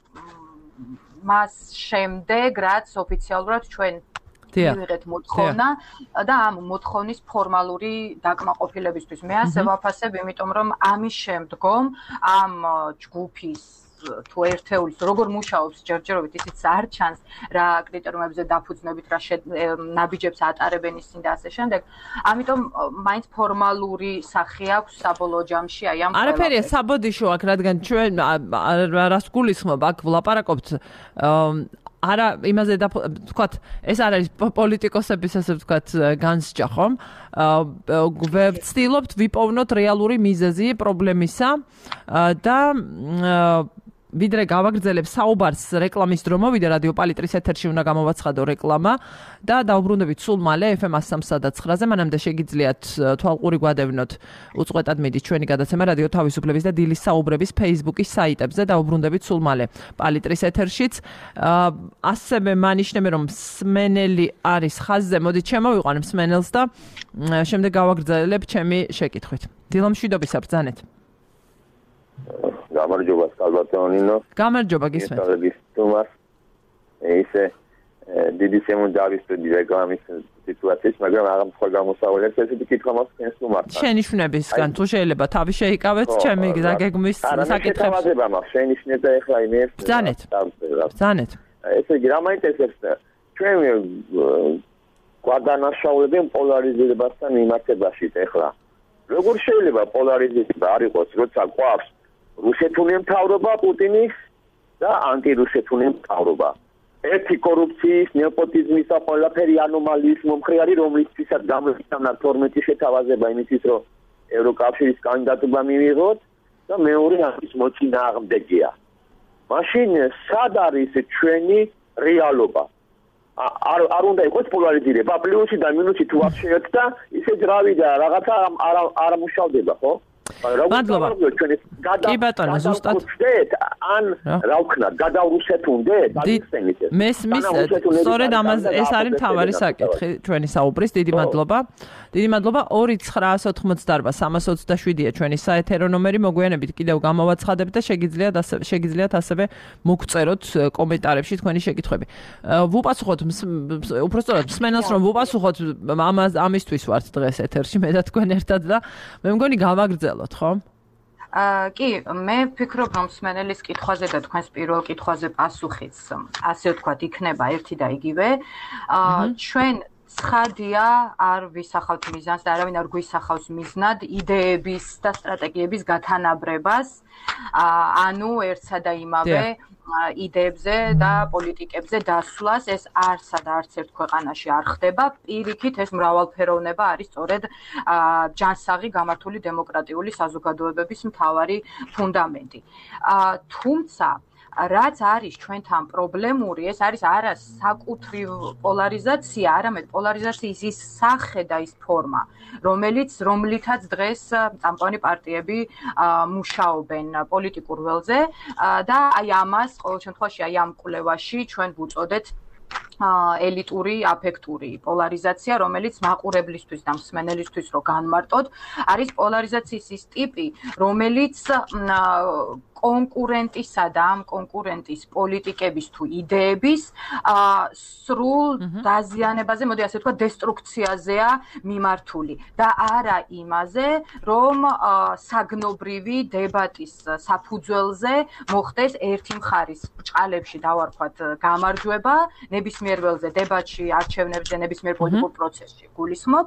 მას შემდეგ, რაც ოფიციალურად ჩვენ მივიღეთ მოთხოვნა და ამ მოთხოვნის ფორმალური დაკმაყოფილებისთვის. მე ასე ვაფასებ, იმიტომ რომ ამის შემდგომ ამ ჯგუფის თუ ერთეულის როგორ მუშაობს ჯერჯერობით ისიც არ ჩანს რა კრიტერიუმებზე დაფუძნებით რა ნაბიჯებს ატარებენ ისინი და ასე შემდეგ. ამიტომ მაინც ფორმალური სახე აქვს საბოლოო ჯამში აი ამ არაფერია საბოდიშო აქ, რადგან ჩვენ რას გულისხმობ აქ ვლაპარაკობთ არა იმაზე ვთქვათ, ეს არ არის პოლიტიკოსების ასე ვთქვათ განსჯა, ხომ? ვცდილობთ ვიპოვნოთ რეალური მიზეზი პრობლემისა და ვიდრე გავაგრძელებ საუბარს რეკლამის დრო მოვიდა რადიო პალიტრის ეთერში უნდა გამოვაცხადო რეკლამა და დაუბრუნდებით სულ მალე FM 103.9-ზე მანამდე შეგიძლიათ თვალყური გვადევნოთ უწყვეტად მიდით ჩვენი გადაცემა რადიო თავისუფლების და დილის საუბრების Facebook-ის საიტებზე დაუბრუნდებით სულ მალე პალიტრის ეთერშიც ასევე მანიშნები რომ მსმენელი არის ხაზზე მოდით შემოვიყვან მსმენელს და შემდეგ გავაგრძელებ ჩემი შეკითხვით დილომშვიდობის ბრძანეთ გამარჯობა სალვატონინო გამარჯობა გისმენთ ისე დიდი შემოძავისდი რეკლამის სიტუაციის მაგრამ აღარ სხვა გამოსავალებს ესეთი კითხვა მაქვს თქვენს უმართ შენიშვნებისგან თუ შეიძლება თავი შეიკავეთ ჩემი დაგეგმვის საკითხებს არა მაქვს შენიშვნება ეხლა იმის ბრძანეთ ესე იგი რა მაინტერესებს ჩვენ გვადანაშაულები პოლარიზირებასთან მიმართებაში ეხლა როგორ შეიძლება პოლარიზება არ იყოს როცა გვაქვს რუსეთული მთავრობა პუტინის და ანტირუსეთული მთავრობა ერთი კორუფციის, ნეპოტიზმის და ყველაფერი ანომალიის მომხრე არის, რომლისთვისაც გამოიწვია 12 შეთავაზება იმისთვის, რომ ევროკავშირის კანდიდატობა მივიღოთ და მეორე ამის მოწინააღმდეგეა. მაშინ სად არის ჩვენი რეალობა? არ უნდა იყოს პოლარიზირება, პლუსი და მინუსი თუ არ შეერთდა, ისე ძრავი და რაღაცა არ მუშავდება, ხო? მადლობა. კი ბატონო, ზუსტად. ან რა ვქნათ, გადავრუსეთუნდეთ, აღიხსენით. მესმის, სწორედ ამაზე ეს არის მთავარი საკითხი ჩვენი საუბრის. დიდი მადლობა. დიდი მადლობა. 2988327-ია ჩვენი საეთერო ნომერი. მოგვიანებით კიდევ გამოვაცხადებთ და შეგიძლიათ ასევე მოგწეროთ კომენტარებში თქვენი შეკითხვები. ვუპასუხოთ უпростоრად მსმენელს რომ ვუპასუხოთ ამისთვის ვართ დღეს ეთერში მე და თქვენ ერთად და მე მგონი გავაგრძელოთ ხო? კი, მე ვფიქრობ რომ მსმენელის კითხვაზე და თქვენს პირველ კითხვაზე პასუხიც ასე ვთქვათ იქნება ერთი და იგივე. ჩვენ ცხადია არ ვისახავთ მიზანს და არავინ არ გვისახავს მიზნად იდეების და სტრატეგიების გათანაბრებას, ანუ ერთსა და იმავე იდეებზე და პოლიტიკებზე დასვლას ეს არცსა და არც ერთ ქვეყანაში არ ხდება. პირიქით ეს მრავალფეროვნება არის სწორედ ჯანსაღი გამართული დემოკრატიული საზოგადოებების მთავარი ფუნდამენტი. თუმცა რაც არის ჩვენთან პრობლემური, ეს არის არა საკუთრივ პოლარიზაცია, არამედ პოლარიზაციის ის სახე და ის ფორმა, რომლითაც დღეს წამყვანი პარტიები მუშაობენ პოლიტიკურ ველზე და აი ამას ყოველ შემთხვევაში აი ამ კვლევაში ჩვენ ვუწოდეთ ელიტური აფექტური პოლარიზაცია, რომელიც მაყურებლისთვის და მსმენელისთვის რო განმარტოთ, არის პოლარიზაციის ის ტიპი, რომელიც კონკურენტისა და ამ კონკურენტის პოლიტიკების თუ იდეების სრულ დაზიანებაზე, მოდი ასე ვთქვა, დესტრუქციაზეა მიმართული და არა იმაზე, რომ საგნობრივი დებატის საფუძველზე მოხდეს ერთი მხარის ბრჭყალებში დავარქვათ გამარჯვება, ნებისმიერ ველზე დებატში, არჩევნებზე, ნებისმიერ პოლიტიკურ პროცესში გულისხმობ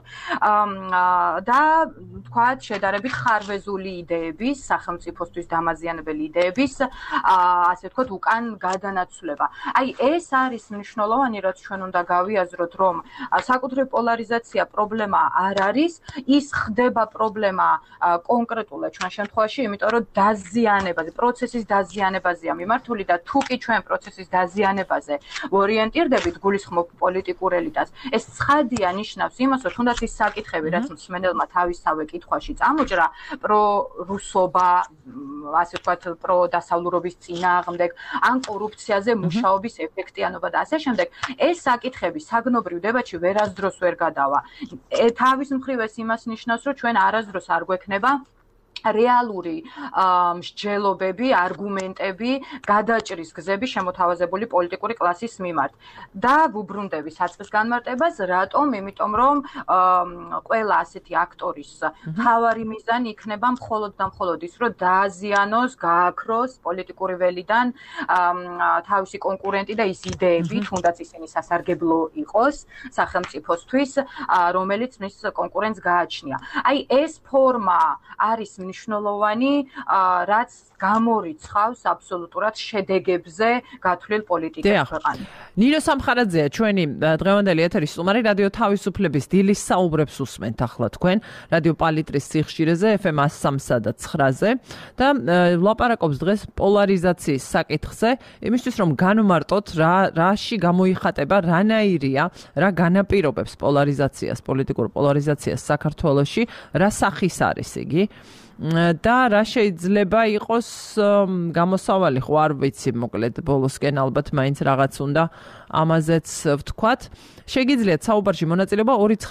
და ვთქვათ, შედარებით ხარვეზული იდეების, სახელმწიფოსთვის დამაზიანებელი იდეების, ასე ვთქვათ, უკან გადანაცვლება. აი, ეს არის მნიშვნელოვანი, რაც ჩვენ უნდა გავიაზროთ, რომ საკუთრივ პოლარიზაცია პრობლემა არ არის, ის ხდება პრობლემა კონკრეტულად ჩვენ შემთხვევაში, იმიტომ რომ დაზიანებაზე, პროცესის დაზიანებაზეა მიმართული და თუ კი ჩვენ პროცესის დაზიანებაზე ორიენტირდებით, გულისხმობ პოლიტიკურ ელიტას, ეს ცხადია ნიშნავს იმას, რომ თუნდაც ის საკითხები, რაც მსმენელმა თავისსავე კითხვაში წამოჭრა, პრორუსობა, ასე ვთქვათ, პროდასავლურობის წინააღმდეგ, ან კორუფციაზე მუშაობის ეფექტიანობა და ასე შემდეგ, ეს საკითხები საგნობრივ დებატში ვერასდროს ვერ გადავა. თავის მხრივ ეს იმას ნიშნავს, რომ ჩვენ არასდროს არ გვექნება რეალური მსჯელობები, არგუმენტები, გადაჭრის გზები შემოთავაზებული პოლიტიკური კლასის მიმართ. და ვუბრუნდები საწყის განმარტებას, რატომ? იმიტომ რომ ყველა ასეთი აქტორის მთავარი მიზანი იქნება მხოლოდ და მხოლოდ ის, რომ დააზიანოს, გააქროს პოლიტიკური ველიდან თავისი კონკურენტი და ის იდეები, თუნდაც ისინი სასარგებლო იყოს სახელმწიფოსთვის, რომელიც მის კონკურენტს გააჩნია. აი ეს ფორმა არის მნიშვნელოვანი, რაც გამორიცხავს აბსოლუტურად შედეგებზე გათვლილ პოლიტიკას ქვეყანაში. ნინო სამხარაძეა ჩვენი დღევანდელი ეთერის სტუმარი, რადიო თავისუფლების დილის საუბრებს უსმენთ ახლა თქვენ რადიო პალიტრის სიხშირეზე FM 103 და 9-ზე და ვლაპარაკობს დღეს პოლარიზაციის საკითხზე, იმისთვის რომ განვმარტოთ რაში გამოიხატება, რანაირია, რა განაპირობებს პოლარიზაციას, პოლიტიკურ პოლარიზაციას საქართველოში, რა სახის არის იგი. და რა შეიძლება იყოს გამოსავალი, ხო არ ვიცი, მოკლედ ბოლოსკენ ალბათ მაინც რაღაც უნდა ამაზეც ვთქვათ. შეგიძლიათ საუბარში მონაწილეობა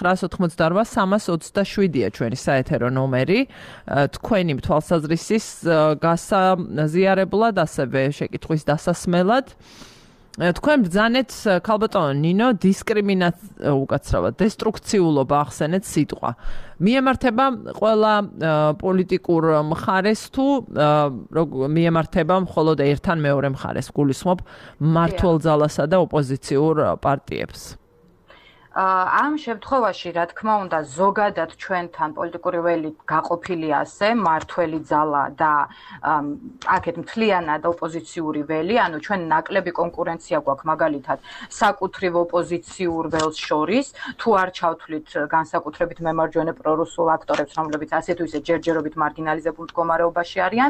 2988327-ია ჩვენი საეთერო ნომერი. თქვენი თვალსაზრისის გასაზიარებლად, ასევე შეკითხვის დასასმელად. თქვენ ბრძანეთ ქალბატონო ნინო უკაცრავად დესტრუქციულობა ახსენეთ სიტყვა. მიემართება ყველა პოლიტიკურ მხარეს თუ მიემართება მხოლოდ ერთთან მეორე მხარეს, გულისხმობ მმართველ ძალასა და ოპოზიციურ პარტიებს. ამ შემთხვევაში, რა თქმა უნდა, ზოგადად ჩვენთან პოლიტიკური ველი გაყოფილი ასე, მართველი ძალა და აქეთ მთლიანად ოპოზიციური ველი, ანუ ჩვენ ნაკლები კონკურენცია გვაქვს მაგალითად საკუთრივ ოპოზიციურ ველს შორის, თუ არ ჩავთვლით განსაკუთრებით მემარჯვენე პრორუსულ აქტორებს, რომლებიც ასე თუ ისე ჯერჯერობით მარგინალიზებულ მდგომარეობაში არიან,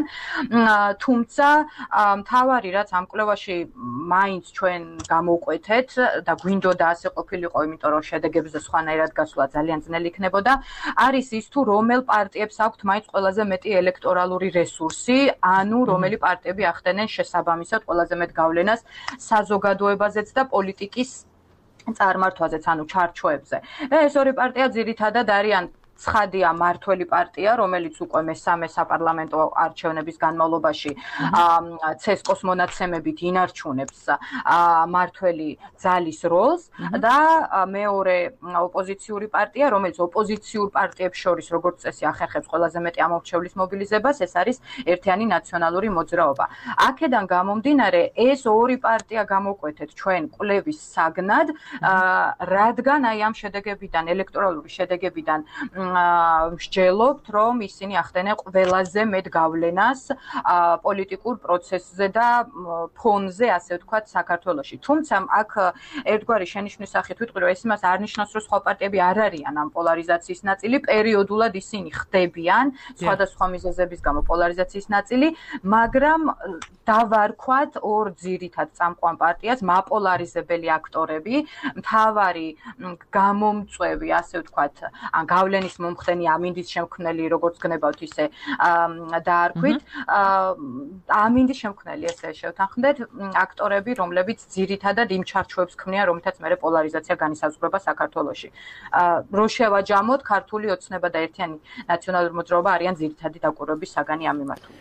თუმცა მთავარი რაც ამ კვლევაში მაინც ჩვენ გამოვკვეთეთ და გვინდოდა ასე ყოფილიყო, იმიტომ შედეგებზე სხვანაირად გასვლა ძალიან ძნელი იქნებოდა, არის ის თუ რომელ პარტიებს აქვთ მაინც ყველაზე მეტი ელექტორალური რესურსი, ანუ რომელი პარტიები ახდენენ შესაბამისად ყველაზე მეტ გავლენას საზოგადოებაზეც და პოლიტიკის წარმართვაზეც, ანუ ჩარჩოებზე. ეს ორი პარტია ძირითადად არიან ცხადია მართველი პარტია, რომელიც უკვე მესამე საპარლამენტო არჩევნების განმავლობაში ცესკოს მონაცემებით ინარჩუნებს მართველი ძალის როლს და მეორე ოპოზიციური პარტია, რომელიც ოპოზიციურ პარტიებს შორის როგორც წესი ახერხებს ყველაზე მეტი ამომრჩევლის მობილიზებას, ეს არის ერთიანი ნაციონალური მოძრაობა. აქედან გამომდინარე, ეს ორი პარტია გამოვკვეთეთ ჩვენ კვლევის საგნად, რადგან აი ამ შედეგებიდან, ელექტორალური შედეგებიდან მსჯელობთ, რომ ისინი ახდენენ ყველაზე მეტ გავლენას პოლიტიკურ პროცესზე და ფონზე, ასე ვთქვათ, საქართველოში. თუმცა აქ ერთგვარი შენიშვნის სახით ვიტყვი, რომ ეს იმას არ ნიშნავს, რომ სხვა პარტიები არ არიან ამ პოლარიზაციის ნაწილი, პერიოდულად ისინი ხდებიან სხვადასხვა მიზეზების გამო პოლარიზაციის ნაწილი, მაგრამ დავარქვათ ორ ძირითად წამყვან პარტიას, მაპოლარიზებელი აქტორები, მთავარი გამომწვევი, ასე ვთქვათ, ან გავლენის მომხდენი ამინდის შემქმნელი, როგორც გნებავთ ისე დაარქვით, ამინდის შემქმნელი ესე შევთანხმდეთ, აქტორები, რომლებიც ძირითადად იმ ჩარჩოებს ქმნიან, რომლითაც მერე პოლარიზაცია განისაზღვრება საქართველოში. რო შევაჯამოთ, ქართული ოცნება და ერთიანი ნაციონალური მოძრაობა არიან ძირითადი დაკვირვების საგანი ამ მიმართულებით.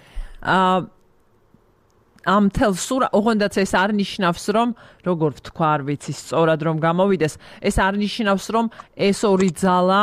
ამ თელსურა, ოღონდაც ეს არ ნიშნავს, რომ როგორ ვთქვა, არ ვიცი სწორად რომ გამოვიდეს, ეს არ ნიშნავს, რომ ეს ორი ძალა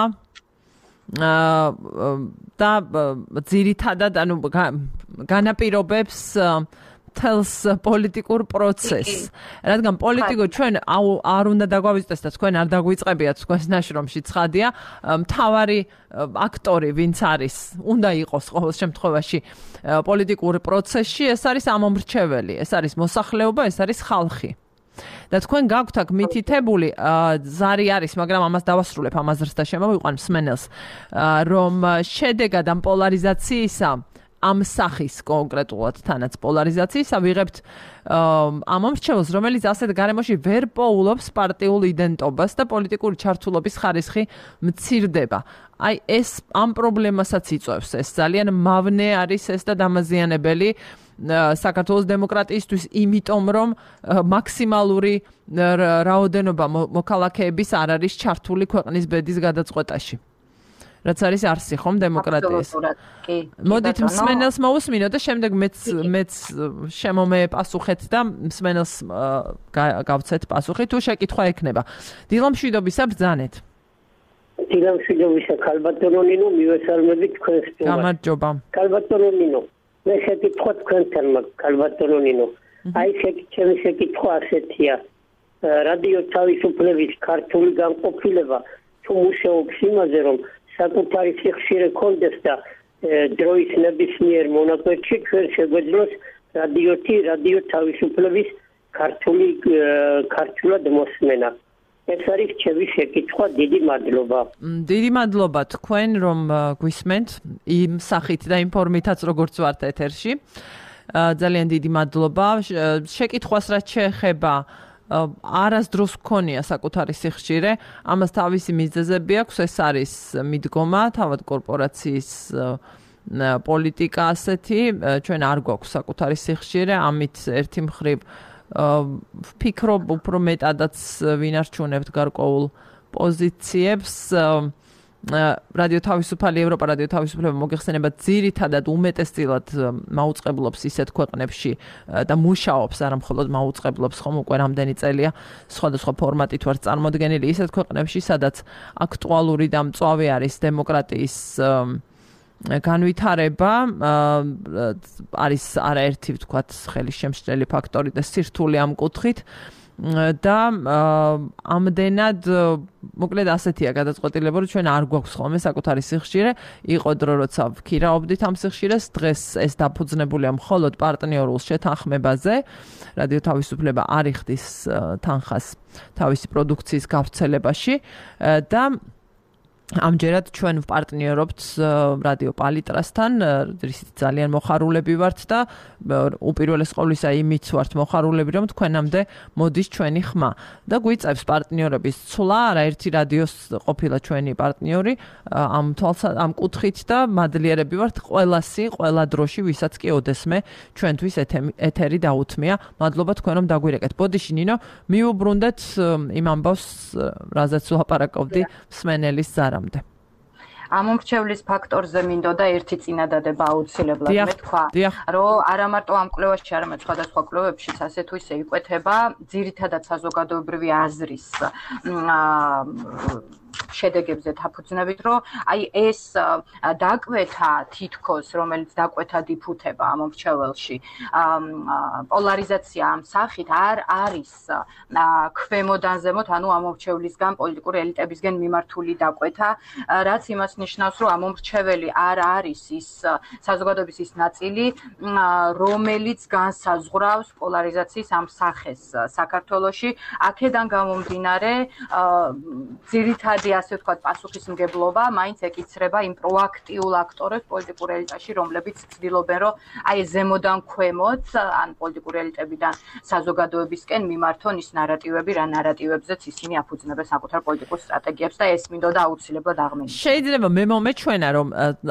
და ძირითადად ანუ განაპირობებს თელს პოლიტიკურ პროცესს. რადგან პოლიტიკო ჩვენ არ უნდა დაგვავიწყდეს და თქვენ არ დაგვიწყებიათ თქვენს ნაშრომში ცხადია, მთავარი აქტორი ვინც არის, უნდა იყოს ყოველ შემთხვევაში პოლიტიკურ პროცესში, ეს არის ამომრჩეველი, ეს არის მოსახლეობა, ეს არის ხალხი. და თქვენ გაქვთ აქ მითითებული ზარი არის, მაგრამ ამას დავასრულებ, ამაზრს და შემოვიყვან მსმენელს, რომ შედეგად ამ პოლარიზაციისა, ამ სახის კონკრეტულად თანაც პოლარიზაციისა ვიღებთ ამომრჩეველს, რომელიც ასეთ გარემოში ვერ პოულობს პარტიულ იდენტობას და პოლიტიკური ჩართულობის ხარისხი მცირდება. აი ეს ამ პრობლემასაც იწვევს, ეს ძალიან მავნე არის ეს და დამაზიანებელი საქართველოს დემოკრატიისთვის, იმიტომ რომ მაქსიმალური რაოდენობა მოქალაქეების არ არის ჩართული ქვეყნის ბედის გადაწყვეტაში. რაც არის არსი ხომ დემოკრატიის. მოდით მსმენელს მოусმინო და შემდეგ მეც შემომე პასუხეთ და მსმენელს გავცეთ პასუხი თუ შეკითხვა ექნება. დილამშვიდობისა ბრძანეთ. დილამშვიდობისა ქალბატონო ნინო, მივესალმები თქვენს სტუმარს. გამარჯობა. ქალბატონო ნინო, მე შეკითხვა თქვენთან მაქვს ქალბატონო ნინო. აი ჩემი შეკითხვა ასეთია. რადიო თავისუფლების ქართული განყოფილება თუ მუშაობს იმაზე, რომ საკუთარი სიხშირე კონდეს და დროის ნებისმიერ მონაკვეთში ჩვენ შეგვეძლოს რადიო თავისუფლების ქართულად მოსმენა. ეს არის ჩემი შეკითხვა, დიდი მადლობა. დიდი მადლობა თქვენ რომ გვისმენთ იმ სახით და იმ ფორმითაც როგორც ვართ ეთერში. ძალიან დიდი მადლობა. შეკითხვას რაც შეეხება არასდროს გქონია საკუთარი სიხშირე, ამას თავისი მიზეზები აქვს, ეს არის მიდგომა, თავად კორპორაციის პოლიტიკა ასეთი, ჩვენ არ გვაქვს საკუთარი სიხშირე, ამით ერთი მხრივ ვფიქრობ უფრო მეტადაც ვინარჩუნებთ გარკვეულ პოზიციებს. რადიო თავისუფალი ევროპა რადიო თავისუფლება მოგეხსენებათ ძირითადად უმეტესწილად მაუწყებლობს ისეთ ქვეყნებში და მუშაობს არა მხოლოდ მაუწყებლობს ხომ უკვე რამდენი წელია სხვადასხვა ფორმატით ვარ წარმოდგენილი ისეთ ქვეყნებში სადაც აქტუალური და მწვავე არის დემოკრატიის განვითარება არის არაერთი ვთქვათ ხელისშემშლელი ფაქტორი და სირთულე ამ კუთხით და ამდენად მოკლედ ასეთია გადაწყვეტილება რომ ჩვენ არ გვაქვს ხოლმე საკუთარი სიხშირე იყო დრო როცა ვქირაობდით ამ სიხშირეს დღეს ეს დაფუძნებულია მხოლოდ პარტნიორულ შეთანხმებაზე რადიო თავისუფლება არ იხდის თანხას თავისი პროდუქციის გავრცელებაში და ამჯერად ჩვენ ვპარტნიორობთ რადიო პალიტრასთან, რისიც ძალიან მოხარულები ვართ და უპირველეს ყოვლისა იმით ვართ მოხარულები, რომ თქვენამდე მოდის ჩვენი ხმა და გვიწევს პარტნიორების ცვლა, არაერთი რადიოს ყოფილა ჩვენი პარტნიორი ამ კუთხით და მადლიერები ვართ ყველა დროში, ვისაც კი ოდესმე ჩვენთვის ეთერი დაუთმია. მადლობა თქვენ რომ დაგვირეკეთ. ბოდიში ნინო, მიუბრუნდეთ იმ ამბავს, რაზეც ვლაპარაკობდი მსმენელის ზარამ. ამომრჩევლის ფაქტორზე მინდოდა ერთი წინადადება აუცილებლად მე თქვა, რომ არა მარტო ამ კვლევაში, არამედ სხვადასხვა კვლევებშიც ასე თუ ისე იკვეთება ძირითადად საზოგადოებრივი აზრის შედეგებზე დაფუძნებით, რომ აი ეს დაკვეთა თითქოს, რომელიც დაკვეთა დიფუთება ამომრჩეველში, პოლარიზაცია ამ სახით არ არის ქვემოდან ზემოთ, ანუ ამომრჩევლისგან, პოლიტიკური ელიტებისგან მიმართული დაკვეთა, რაც იმას ნიშნავს, რომ ამომრჩეველი არ არის ის საზოგადოების ის ნაწილი, რომელიც განსაზღვრავს პოლარიზაციის ამ სახეს საქართველოში. აქედან გამომდინარე, ძირითადი ასე ვთქვათ, პასუხისმგებლობა მაინც ეკიცრება იმ პროაქტიულ აქტორებს პოლიტიკურ ელიტაში, რომლებიც ცდილობენ, რომ აი ზემოდან ქვემოთ, ან პოლიტიკური ელიტებიდან საზოგადოებისკენ მიმართონ ის ნარატივები, რა ნარატივებზეც ისინი აფუძნებენ საკუთარ პოლიტიკურ სტრატეგიებს და ეს მინდოდა აუცილებლად აღმეჩნდეს. შეიძლება მე მომეჩვენა, რომ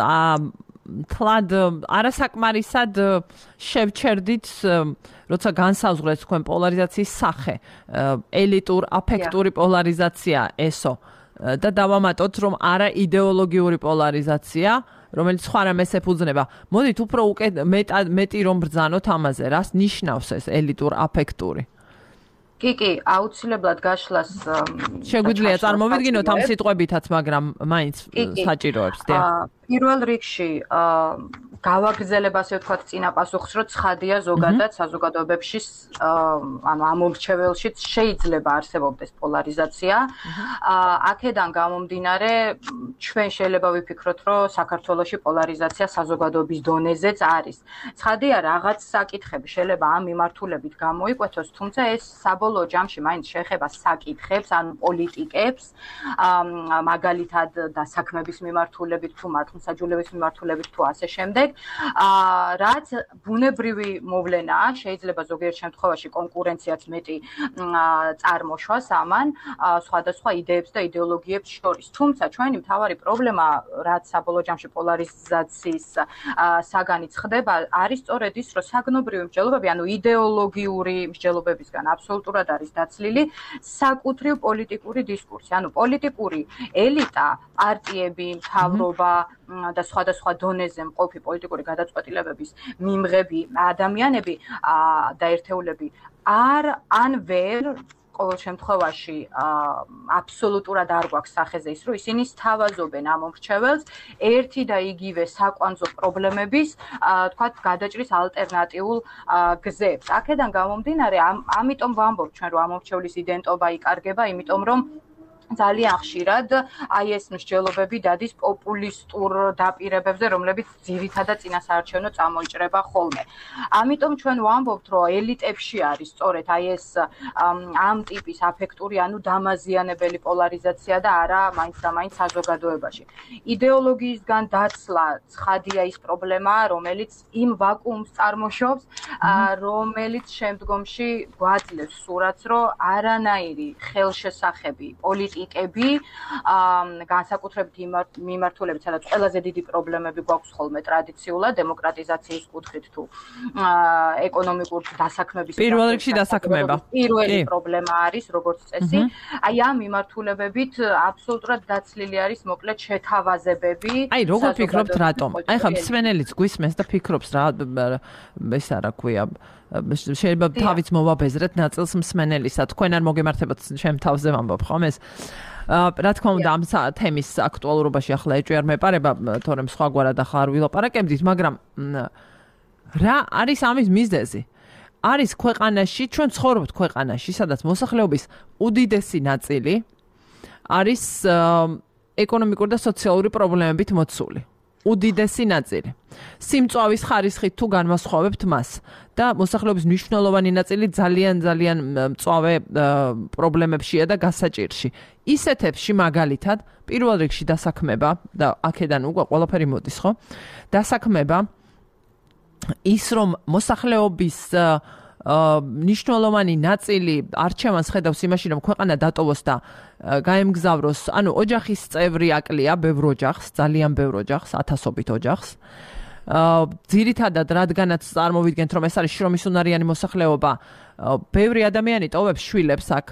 თლად არასაკმარისად შევჩერდით, როცა განსაზღვრეთ თქვენ პოლარიზაციის სახე, ელიტურ, აფექტური პოლარიზაცია ესო. და დავამატოთ, რომ არა იდეოლოგიური პოლარიზაცია, რომელიც სხვა რამეს ეფუძნება. მოდით უფრო მეტი რომ ბრძანოთ ამაზე, რას ნიშნავს ეს ელიტურ აფექტური? კი, აუცილებლად გაშლას შეგვიძლია წარმოვიდგინოთ ამ სიტყვებითაც, მაგრამ მაინც საჭიროებს. პირველ რიგში გავაგრძელებ ასე ვთქვათ წინა პასუხს, რომ ცხადია ზოგადად საზოგადოებებში, ანუ ამომრჩეველშიც შეიძლება არსებობდეს პოლარიზაცია. აქედან გამომდინარე, ჩვენ შეიძლება ვიფიქროთ, რომ საქართველოში პოლარიზაცია საზოგადოების დონეზეც არის. ცხადია, რაღაც საკითხები შეიძლება ამ მიმართულებით გამოიკვეთოს, თუმცა ეს საბოლოო ჯამში მაინც შეეხება საკითხებს, ანუ პოლიტიკებს, მაგალითად და საქმების მიმართულებით თუ მართლმსაჯულების მიმართულებით თუ ასე შემდეგ. რაც ბუნებრივი მოვლენაა, შეიძლება ზოგიერთ შემთხვევაში კონკურენციაც მეტი წარმოშვას ამან სხვადასხვა იდეებს და იდეოლოგიებს შორის. თუმცა ჩვენი მთავარი პრობლემა, რაც საბოლოო ჯამში პოლარიზაციის საგანიც ხდება, არის სწორედ ის, რომ საგნობრივი მსჯელობები, ანუ იდეოლოგიური მსჯელობებისგან აბსოლუტურად არის დაცლილი საკუთრივ პოლიტიკური დისკურსი. ანუ პოლიტიკური ელიტა, პარტიები, მთავრობა და სხვადასხვა დონეზე მყოფი პოლიტიკური გადაწყვეტილებების მიმღები ადამიანები და ერთეულები ან ვერ ყოველ შემთხვევაში აბსოლუტურად არ გვაქვს სახეზე ის, რომ ისინი სთავაზობენ ამომრჩეველს ერთი და იგივე საკვანძო პრობლემების, თქვათ, გადაჭრის ალტერნატიულ გზებს. აქედან გამომდინარე, ამიტომ ვამბობ ჩვენ, რომ ამომრჩევლის იდენტობა იკარგება, იმიტომ რომ ძალიან ხშირად აი ეს მსჯელობები დადის პოპულისტურ დაპირებებზე, რომლებიც ძირითადად წინასაარჩევნო წამოიჭრება ხოლმე. ამიტომ ჩვენ ვამბობთ, რომ ელიტებში არის სწორედ აი ეს ამ ტიპის აფექტური, ანუ დამაზიანებელი პოლარიზაცია და არა მაინც და მაინც საზოგადოებაში. იდეოლოგიისგან დაცლა ცხადია ის პრობლემა, რომელიც იმ ვაკუუმს წარმოშობს, რომელიც შემდგომში გვაძლევს სურათს, რომ არანაირი ხელშესახები პოლიტიკები, განსაკუთრებით მიმართულებით, სადაც ყველაზე დიდი პრობლემები გვაქვს ხოლმე ტრადიციულად დემოკრატიზაციის კუთხით თუ ეკონომიკურ დასაქმების პირველ რიგში დასაქმება. პირველი პრობლემა არის, როგორც წესი, აი ამ მიმართულებებით აბსოლუტურად დაცლილი არის მოკლედ შეთავაზებები. აი, როგორ ფიქრობთ რატომ? აი ხა მსმენელიც გვისმენს და ფიქრობს რა, ეს არა ქვია. შეიძლება თავიც მოვაბეზრეთ ნაწილს მსმენელისა. თქვენ არ მოგემართებათ ჩემ თავზე ვამბობ ხომ ეს? რა თქმა უნდა ამ თემის აქტუალურობაში ახლა ეჭვი არ მეპარება, თორემ სხვაგვარად ახლა არ ვილაპარაკებდით, მაგრამ რა არის ამის მიზეზი? არის ქვეყანაში, ჩვენ ცხოვრობთ ქვეყანაში, სადაც მოსახლეობის უდიდესი ნაწილი არის ეკონომიკური და სოციალური პრობლემებით მოცული. უდიდესი ნაწილი. სიმწვავის ხარისხით თუ განვასხვავებთ მას და მოსახლეობის მნიშვნელოვანი ნაწილი ძალიან მწვავე პრობლემებშია და გასაჭირში. ისეთებში მაგალითად პირველ რიგში დასაქმება და აქედან უკვე ყველაფერი მოდის, ხო? დასაქმება ის რომ მოსახლეობის მნიშვნელოვანი ნაწილი არჩევანს ხედავს იმაში, რომ ქვეყანა დატოვოს და გაემგზავროს, ანუ ოჯახის წევრი აკლია ბევრ ოჯახს, ძალიან ბევრ ოჯახს, ათასობით ოჯახს. ძირითადად რადგანაც წარმოვიდგენთ, რომ ეს არის შრომისუნარიანი მოსახლეობა, ბევრი ადამიანი ტოვებს შვილებს აქ.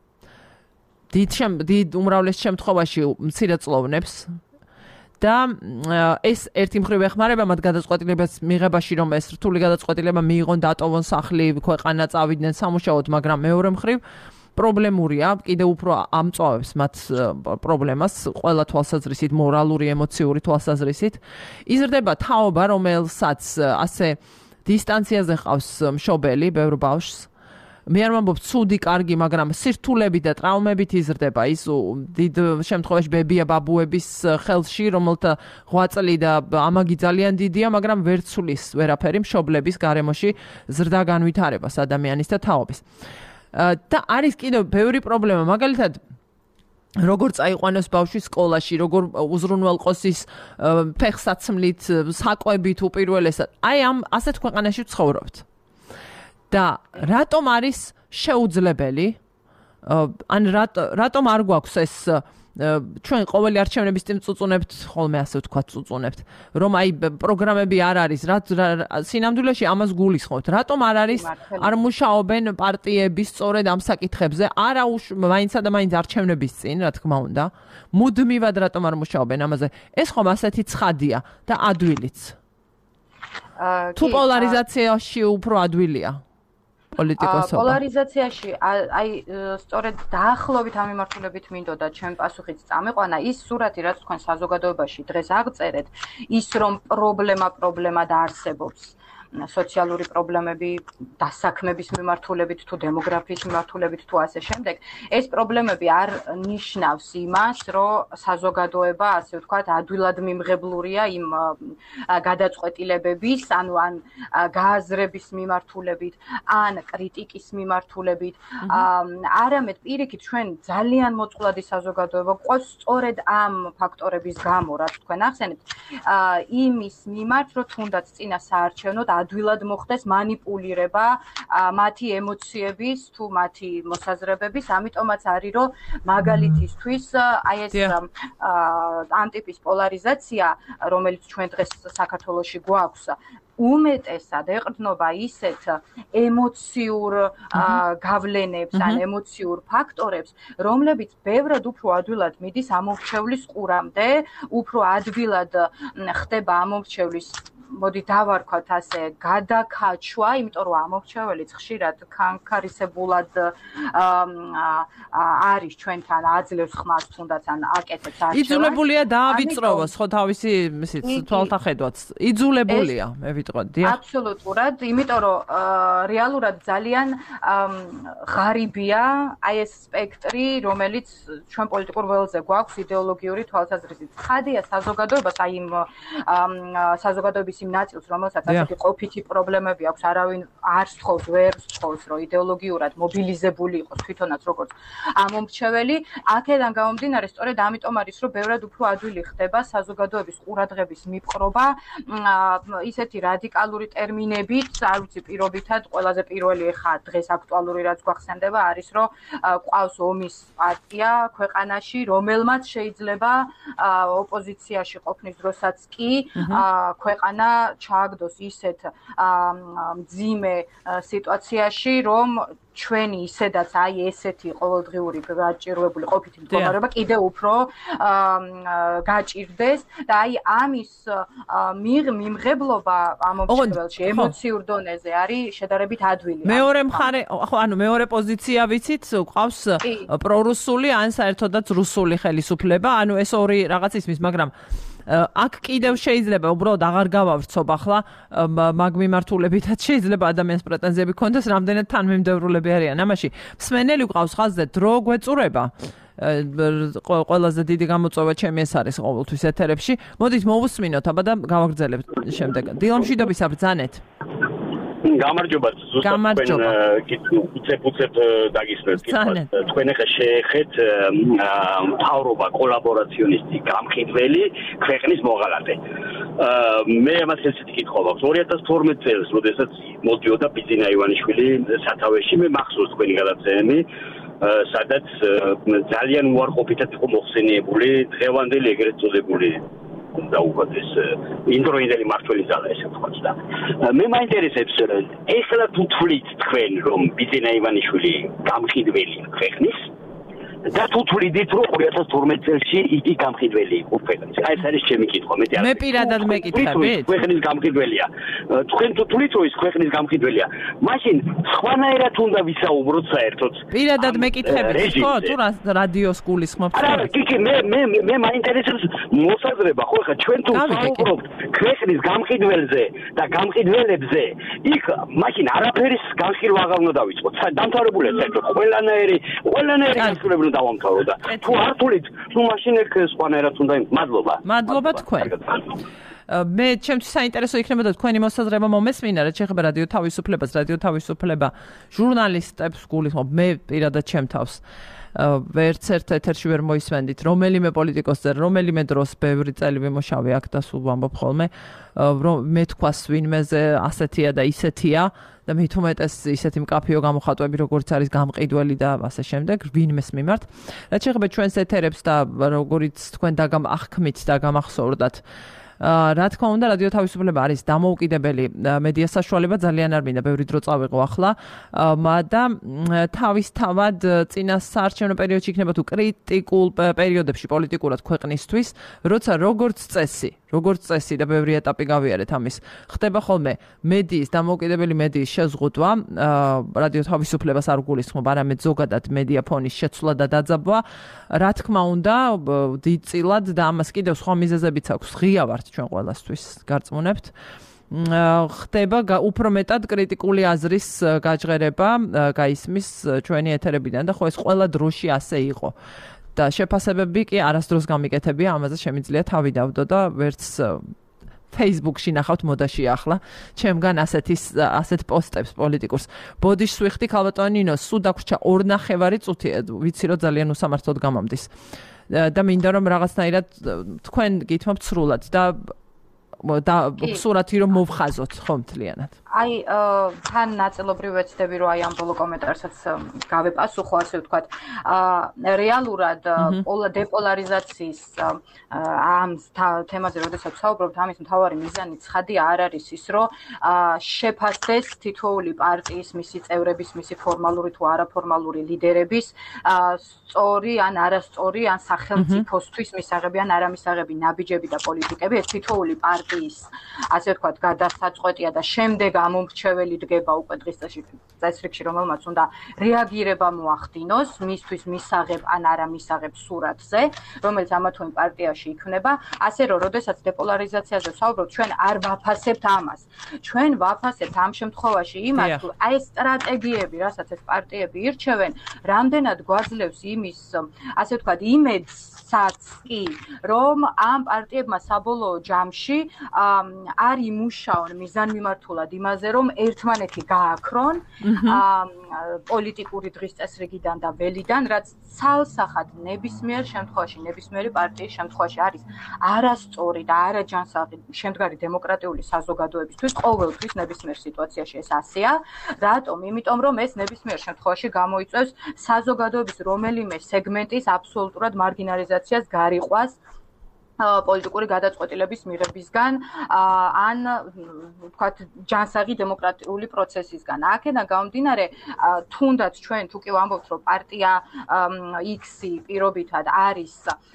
დიდ უმრავლეს შემთხვევაში მცირეწლოვნებს. და ეს ერთი მხრივ ეხმარება მათ გადაწყვეტილებას მიღებაში, რომ ეს რთული გადაწყვეტილება მიიღონ, დატოვონ სახლი, ქვეყანა წავიდნენ სამუშაოდ, მაგრამ მეორე მხრივ პრობლემურია, კიდევ უფრო ამწვავებს მათ პრობლემას, ყველა თვალსაზრისით, მორალური, ემოციური თვალსაზრისით. იზრდება თაობა, რომელსაც ასე დისტანციაზე ყავს მშობელი, ბევრ ბავშვს. მე არ ვამბობ ცუდი, კარგი, მაგრამ სირთულებით და ტრაუმებით იზრდება ის დიდ შემთხვევაში ბებია ბაბუების ხელში, რომელთა ღვაწლი და ამაგი ძალიან დიდია, მაგრამ ვერ ცulis ვერაფერი მშობლების გარემოში ზრდა განვითარებას ადამიანის და თაობის. და არის კიდევ ბევრი პრობლემა, მაგალითად როგორ წაიყვანოს ბავშვი სკოლაში, როგორ უზრუნველყოს ის ფეხსაცმლით, საკვებით უპირველესად. აი ამ ასეთ ქვეყანაში ცხოვრობთ. და რატომ არის შეუძლებელი? ან რატომ არ გვაქვს ეს ჩვენ ყოველი არჩევნების წინ წუწუნებთ, ხოლმე ასე ვთქვათ, წუწუნებთ, რომ აი პროგრამები არ არის, სინამდვილეში ამას გულისხმობთ. რატომ არ მუშაობენ პარტიები სწორედ ამ საკითხებზე? არა მაინცსა და მაინც არჩევნების წინ, რა თქმა უნდა. მუდმივად რატომ არ მუშაობენ ამაზე? ეს ხომ ასეთი ცხადია და ადვილიც. თუ პოლარიზაციაში უფრო ადვილია? პოლარიზაციაში აი სწორედ დაახლოებით ამ მიმართულებით მინდოდა ჩემ პასუხიც წამეყვანა ის სურათი, რაც თქვენ საზოგადოებაში დღეს აღწერეთ, ის რომ პრობლემა დაარსებობს სოციალური პრობლემები დასაქმების მიმართულებით თუ დემოგრაფიის მიმართულებით თუ ასე შემდეგ, ეს პრობლემები არ ნიშნავს იმას, რომ საზოგადოება, ასე ვთქვათ, ადვილად მიმღებლურია იმ გადაწყვეტილებების, ანუ ან გააზრების მიმართულებით, ან კრიტიკის მიმართულებით, არამედ პირიქით ჩვენ ძალიან მოწყვლადი საზოგადოება გვყავს სწორედ ამ ფაქტორების გამო, რაც თქვენ ახსენებთ, იმის მიმართ, რომ თუნდაც წინასაარჩევნოდ ადვილად მოხდეს манипулირება მათი ემოციების თუ მათი მოსაზრებების, ამიტომაც არის რომ მაგალითისთვის აი ეს ამ ტიპის პოლარიზაცია, რომელიც ჩვენ დღეს საქართველოში გვაქვს, უმეტესად ეყრდნობა ისეთ ემოციურ გავლენებს, ან ემოციურ ფაქტორებს, რომლებიც ბევრად უფრო ადვილად მიდის ამომრჩევლის ყურამდე, უფრო ადვილად ხდება ამომრჩევლის მოდი დავარქვათ ასე, გადაკაჩვა, იმიტომ რომ ამორჩეველიც ხშირად კანკარისებულად არის ჩვენთან აძლევს ხმას თუნდაც ან აკეთებს არჩევანს. იძულებულია დაავიწროვოს, ხო თავისი თვალთახედვაც. იძულებულია, მე ვიტყოდი. აბსოლუტურად, იმიტომ რომ რეალურად ძალიან ღარიბია აი ეს სპექტრი, რომელიც ჩვენ პოლიტიკურ ველზე გვაქვს იდეოლოგიური თვალსაზრისით. ხადია საზოგადოებას, აი იმ საზოგადოების იმ ნაწილს, რომელსაც ასეთი ყოფითი პრობლემები აქვს, არავინ არ სთხოვს, ვერ სთხოვს, რომ იდეოლოგიურად მობილიზებული იყოს თვითონაც როგორც ამომრჩეველი. აქედან გამომდინარე, სწორედ ამიტომ არის, რომ ბევრად უფრო ადვილი ხდება საზოგადოების ყურადღების მიპყრობა ისეთი რადიკალური ტერმინებით, არ ვიცი, პირობითად ყველაზე პირველი ხა დღეს აქტუალური რაც გვახსენდება არის, რომ ყავს ომის პარტია ქვეყანაში, რომელმაც შეიძლება ოპოზიციაში ყოფნის დროსაც კი ქვეყანა ჩააგდოს ისეთ მძიმე სიტუაციაში, რომ ჩვენი ისედაც აი ესეთი ყოველდღიური გაჭირვებული ყოფითი მდგომარეობა კიდევ უფრო გაჭირდეს და აი ამის მიმღებლობა ამომრჩეველში ემოციურ დონეზე არის შედარებით ადვილი. მეორე მხარე, ხო, ანუ მეორე პოზიცია ვიცით, ყავს პრორუსული ან საერთოდაც რუსული ხელისუფლება, ანუ ეს ორი რაღაც ისმის, მაგრამ აქ კიდევ შეიძლება უბრალოდ აღარ გავავრცობ ახლა მაგ მიმართულებითაც შეიძლება ადამიანს პრეტენზიები ქონდეს, რამდენად თანმიმდევრულები არიან ამაში. მსმენელი ყავს ხაზზე, დრო გვეწურება. ყველაზე დიდი გამოწვევა ჩემი ეს არის ყოველთვის ეთერებში. მოდით მოვუსმინოთ აბა და გავაგრძელებთ შემდეგ. დილომშვიდობის აბრძანეთ. გამარჯობა ზუსტად თქვენ უცებ დაგისმენთ თქვენ ახლა შეეხეთ მთავრობა კოლაბორაციონისტი გამყიდველი ქვეყნის მოღალატე მე ამას ესეთი კითხვა მაქვს 2012 წელს როდესაც მოდიოდა ბიძინა ივანიშვილი სათავეში მე მახსოვს თქვენი გადაცემები სადაც ძალიან უარყოფითად იყო მოხსენიებული დღევანდელი ეგრეთ წოდებული და უბრალოდ ეს ინდროინდელი მართველი ძალა ესე ვთქვათ და მე მაინტერესებს ეხლა თუ თვლით თქვენ რომ ბიძინა ივანიშვილი გამყიდველია ქვეყნის და თუ თვლიდით რომ 2012 წელს იგი გამყიდველი იყო ქვეყნის აი ეს არის ჩემი კითხვა მე პირადად მეკითხებით ქვეყნის გამყიდველია თქვენ თუ თვლით რომ ის ქვეყნის გამყიდველია მაშინ სხვანაირად უნდა ვისაუბროთ საერთოდ პირადად მეკითხებით ხო თუ რადიოს გულისხმობთ არა კი მე მაინტერესებს მოსაზრება ხო ხა ჩვენ თუ ვსაუბრობთ ქვეყნის გამყიდველზე და გამყიდველებზე იქ მაშინ არაფერის განხილვა აღარ უნდა დავიწყოთ დამთავრებულია საერთოდ ყველანაირი განხილვები დავამთავრო და თუ არ თulit თუ მაშინ ეგ სხვანაირად უნდა მადლობა თქვენ მე ჩემთვის საინტერესო იქნებოდა თქვენი მოსაზრება მომესმინა რაც შეეხება რადიო თავისუფლებას რადიო თავისუფლება ჟურნალისტებს გულისხმობ მე პირადად ჩემ თავს ვერც ერთ ეთერში ვერ მოისმენდით რომელიმე პოლიტიკოსზე რომელიმე დროს ბევრი წელი ვიმუშავე აქ და სულ ვამბობ ხოლმე მე თქვას ვინმეზე ასეთია და ისეთია და მით უმეტეს ისეთი მკაფიო გამოხატვები როგორც არის გამყიდველი და ასე შემდეგ ვინმეს მიმართ რაც შეეხება ჩვენს ეთერებს და როგორიც თქვენ აღქმით და გამახსოვრდათ რა თქმა უნდა რადიო თავისუფლება არის დამოუკიდებელი მედია საშუალება ძალიან არ მინდა ბევრი დრო წავიღო ახლა და თავისთავად წინა საარჩევნო პერიოდში იქნება თუ კრიტიკულ პერიოდებში პოლიტიკურად ქვეყნისთვის როცა როგორც წესი და ბევრი ეტაპი გავიარეთ ამის ხდება ხოლმე მედიის დამოუკიდებელი მედიის შეზღუდვა რადიო თავისუფლებას არ გულისხმობ არამედ ზოგადად მედია ფონის შეცვლა და დაძაბვა რა თქმა უნდა დიდწილად და ამას კიდევ სხვა მიზეზებიც აქვს ღია ვართ ჩვენ ყველასთვის გარწმუნებთ ხდება უფრო მეტად კრიტიკული აზრის გაჟღერება გაისმის ჩვენი ეთერებიდან და ხო ეს ყველა დროში ასე იყო და შეფასებები კი არასდროს გამიკეთებია ამაზე შემიძლია თავი დავდო და ვერც Facebook-ში ნახავთ მოდაში ახლა ჩემგან ასეთ პოსტებს პოლიტიკურს ბოდიშს ვიხდი ქალბატონი ნინო სულ დაგვრჩა 2.5 წუთი ვიცი რომ ძალიან უსამართლოდ გამომდის და მინდა რომ რაღაცნაირად თქვენ გითმობთ სრულად და სურათი რომ მოვხაზოთ ხო მთლიანად აი თან ნაწილობრივ ვეცდები რომ აი ამ ბოლო კომენტარსაც გავეპასუხო ასე ვთქვათ რეალურად დეპოლარიზაციის ამ თემაზე როდესაც ვსაუბრობთ ამის მთავარი მიზანი ცხადი არ არის ის რომ შეფასდეს თითოეული პარტიის მისი წევრების მისი ფორმალური თუ არაფორმალური ლიდერების სწორი ან არასწორი ან სახელმწიფოსთვის მისაღები ან არამისაღები ნაბიჯები და პოლიტიკები ეს თითოეული პარტია პარტიის ასე ვთქვათ გადასაწყვეტია და შემდეგ ამომრჩეველი დგება უკვე დღის წესრიგში, რომელმაც უნდა რეაგირება მოახდინოს მისთვის მისაღებ ან არა მისაღებ სურათზე, რომელიც ამა თუ იმ პარტიაში იქნება, ასე რომ როდესაც დეპოლარიზაციაზე ვსაუბრობთ, ჩვენ არ ვაფასებთ ამას. ჩვენ ვაფასებთ ამ შემთხვევაში იმას, თუ აი ეს სტრატეგიები, რასაც ეს პარტიები ირჩევენ, რამდენად გვაძლევს იმის, ასე ვთქვათ, იმედსაც კი, რომ ამ პარტიებმა საბოლოო ჯამში არ იმუშაონ მიზანმიმართულად იმაზე, რომ ერთმანეთი გააქრონ პოლიტიკური დღის წესრიგიდან და ველიდან, რაც ცალსახად ნებისმიერ შემთხვევაში, ნებისმიერი პარტიის შემთხვევაში არის არასწორი და არაჯანსაღი შემდგარი დემოკრატიული საზოგადოებისთვის ყოველთვის ნებისმიერ სიტუაციაში ეს ასეა. რატომ? იმიტომ რომ ეს ნებისმიერ შემთხვევაში გამოიწვევს საზოგადოების რომელიმე სეგმენტის აბსოლუტურად მარგინალიზაციას, გარიყვას პოლიტიკური გადაწყვეტილების მიღებისგან ან ვთქვათ ჯანსაღი დემოკრატიული პროცესისგან. აქედან გამომდინარე, თუნდაც ჩვენ თუ კი ვამბობთ, რომ პარტია X-ი პირობითად არის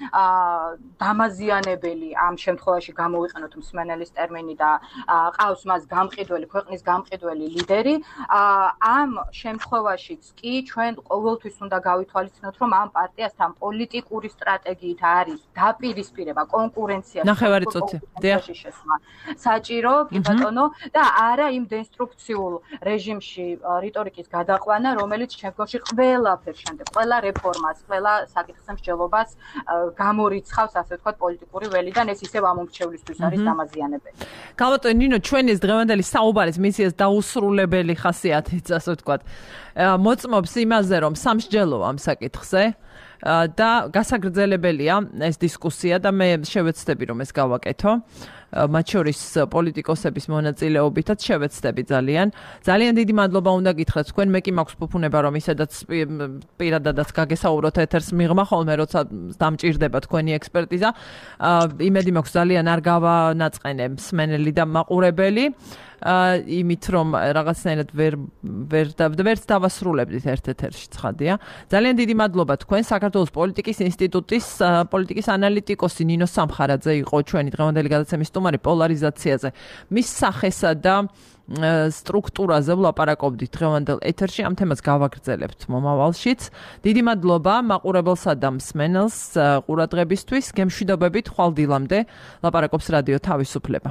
დამაზიანებელი ამ შემთხვევაში გამოვიყენოთ მსმენელის ტერმინი და ყავს მას გამყიდველი, ქვეყნის გამყიდველი ლიდერი, ამ შემთხვევაშიც კი ჩვენ ყოველთვის უნდა გავითვალისწინოთ, რომ ამ პარტიასთან პოლიტიკური სტრატეგიით არის დაპირისპირება კონკურენცია ნახევარი წუთი შესვლა საჭირო კი ბატონო და არა იმ დესტრუქციულ რეჟიმში რიტორიკის გადაყვანა, რომელიც შემდგომში ყველაფერს შემდეგ ყველა რეფორმას, ყველა საკითხის მსჯელობას გამორიცხავს, ასე ვთქვათ, პოლიტიკური ველიდან, ეს ისევ ამომრჩევლისთვის არის დამაზიანებელი. გაბატონო ნინო, ჩვენი ეს დღევანდელი საუბარის მისიას დაუსრულებელი ხასიათით, ასე ვთქვათ, მოწმობს იმაზე, რომ სამსჯელო ამ საკითხზე და გასაგრძელებელია ეს დისკუსია და მე შევეცდები რომ ეს გავაკეთო მათ შორის პოლიტიკოსების მონაწილეობითაც შევეცდები ძალიან დიდი მადლობა უნდა გითხრათ თქვენ მე კი მაქვს ფუფუნება რომ ისედაც პირადადაც გაგესაუბროთ ეთერს მიღმა ხოლმე როცა დამჭირდება თქვენი ექსპერტიზა იმედი მაქვს ძალიან არ გავანაწყენე მსმენელი და მაყურებელი იმით რომ რაღაცნაირად ვერც დავასრულებდით ერთ ეთერში ცხადია. ძალიან დიდი მადლობა თქვენ საქართველოს პოლიტიკის ინსტიტუტის პოლიტიკის ანალიტიკოსი ნინო სამხარაძე იყო ჩვენი დღევანდელი გადაცემის სტუმარი პოლარიზაციაზე. მის სახესა და სტრუქტურაზე ვლაპარაკობდით დღევანდელ ეთერში ამ თემას გავაგრძელებთ მომავალშიც. დიდი მადლობა მაყურებელსა და მსმენელს ყურადღებისთვის. გემშვიდობებით ხვალ დილამდე ლაპარაკობს რადიო თავისუფლება.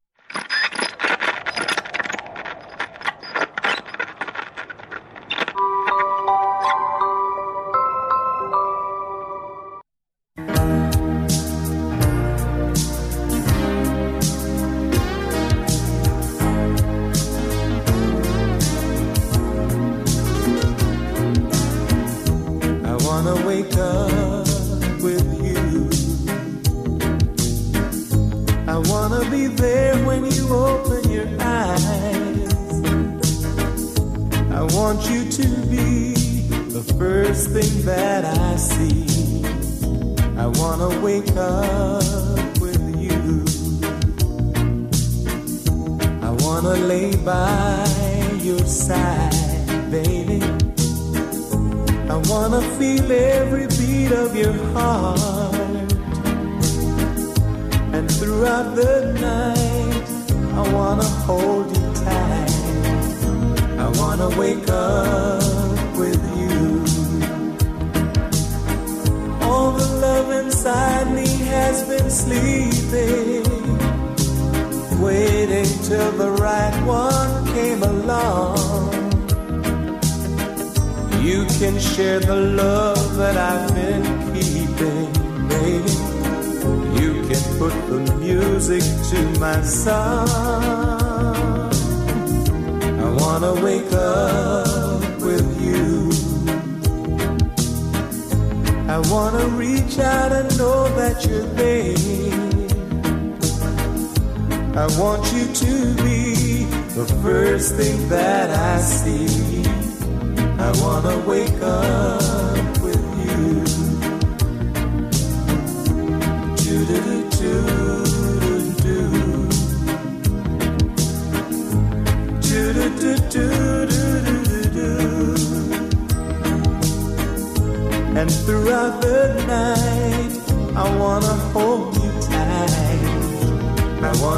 And throughout the night, I wanna hold you tight. I wanna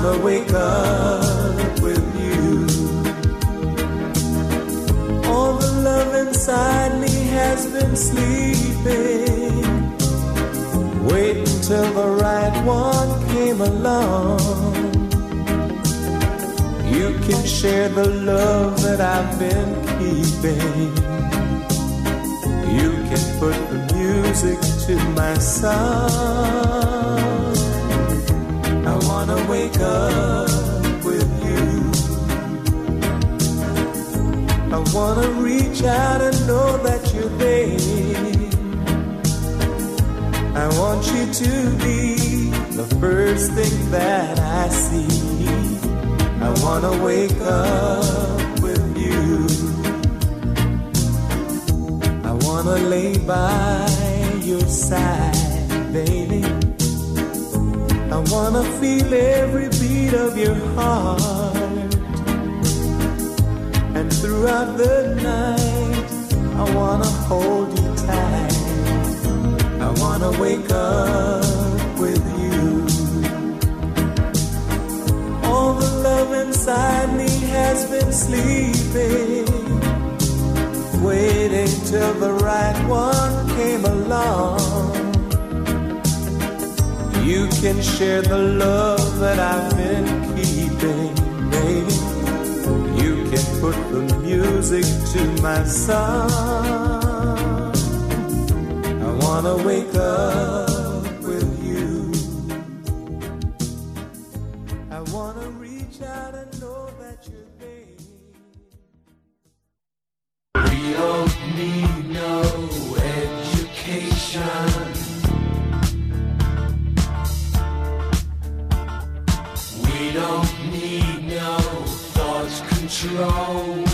wanna wake up with you. All the love inside me has been sleeping. Wait until the right one came along. You can share the love that I've been keeping. You can put the music to my song. I wanna wake up with you. I wanna reach out and know that you're there. I want you to be the first thing that I see. I wanna wake up with you. I wanna lay by your side, baby. I wanna feel every beat of your heart. And throughout the night, I wanna hold you tight. I wanna wake up with you. All the love inside me has been sleeping, waiting till the right one came along. You can share the love that I've been keeping, baby. You can put the music to my song. I wanna wake up with you. I wanna reach out and know that you're there. We don't need no education. We don't need no thought control.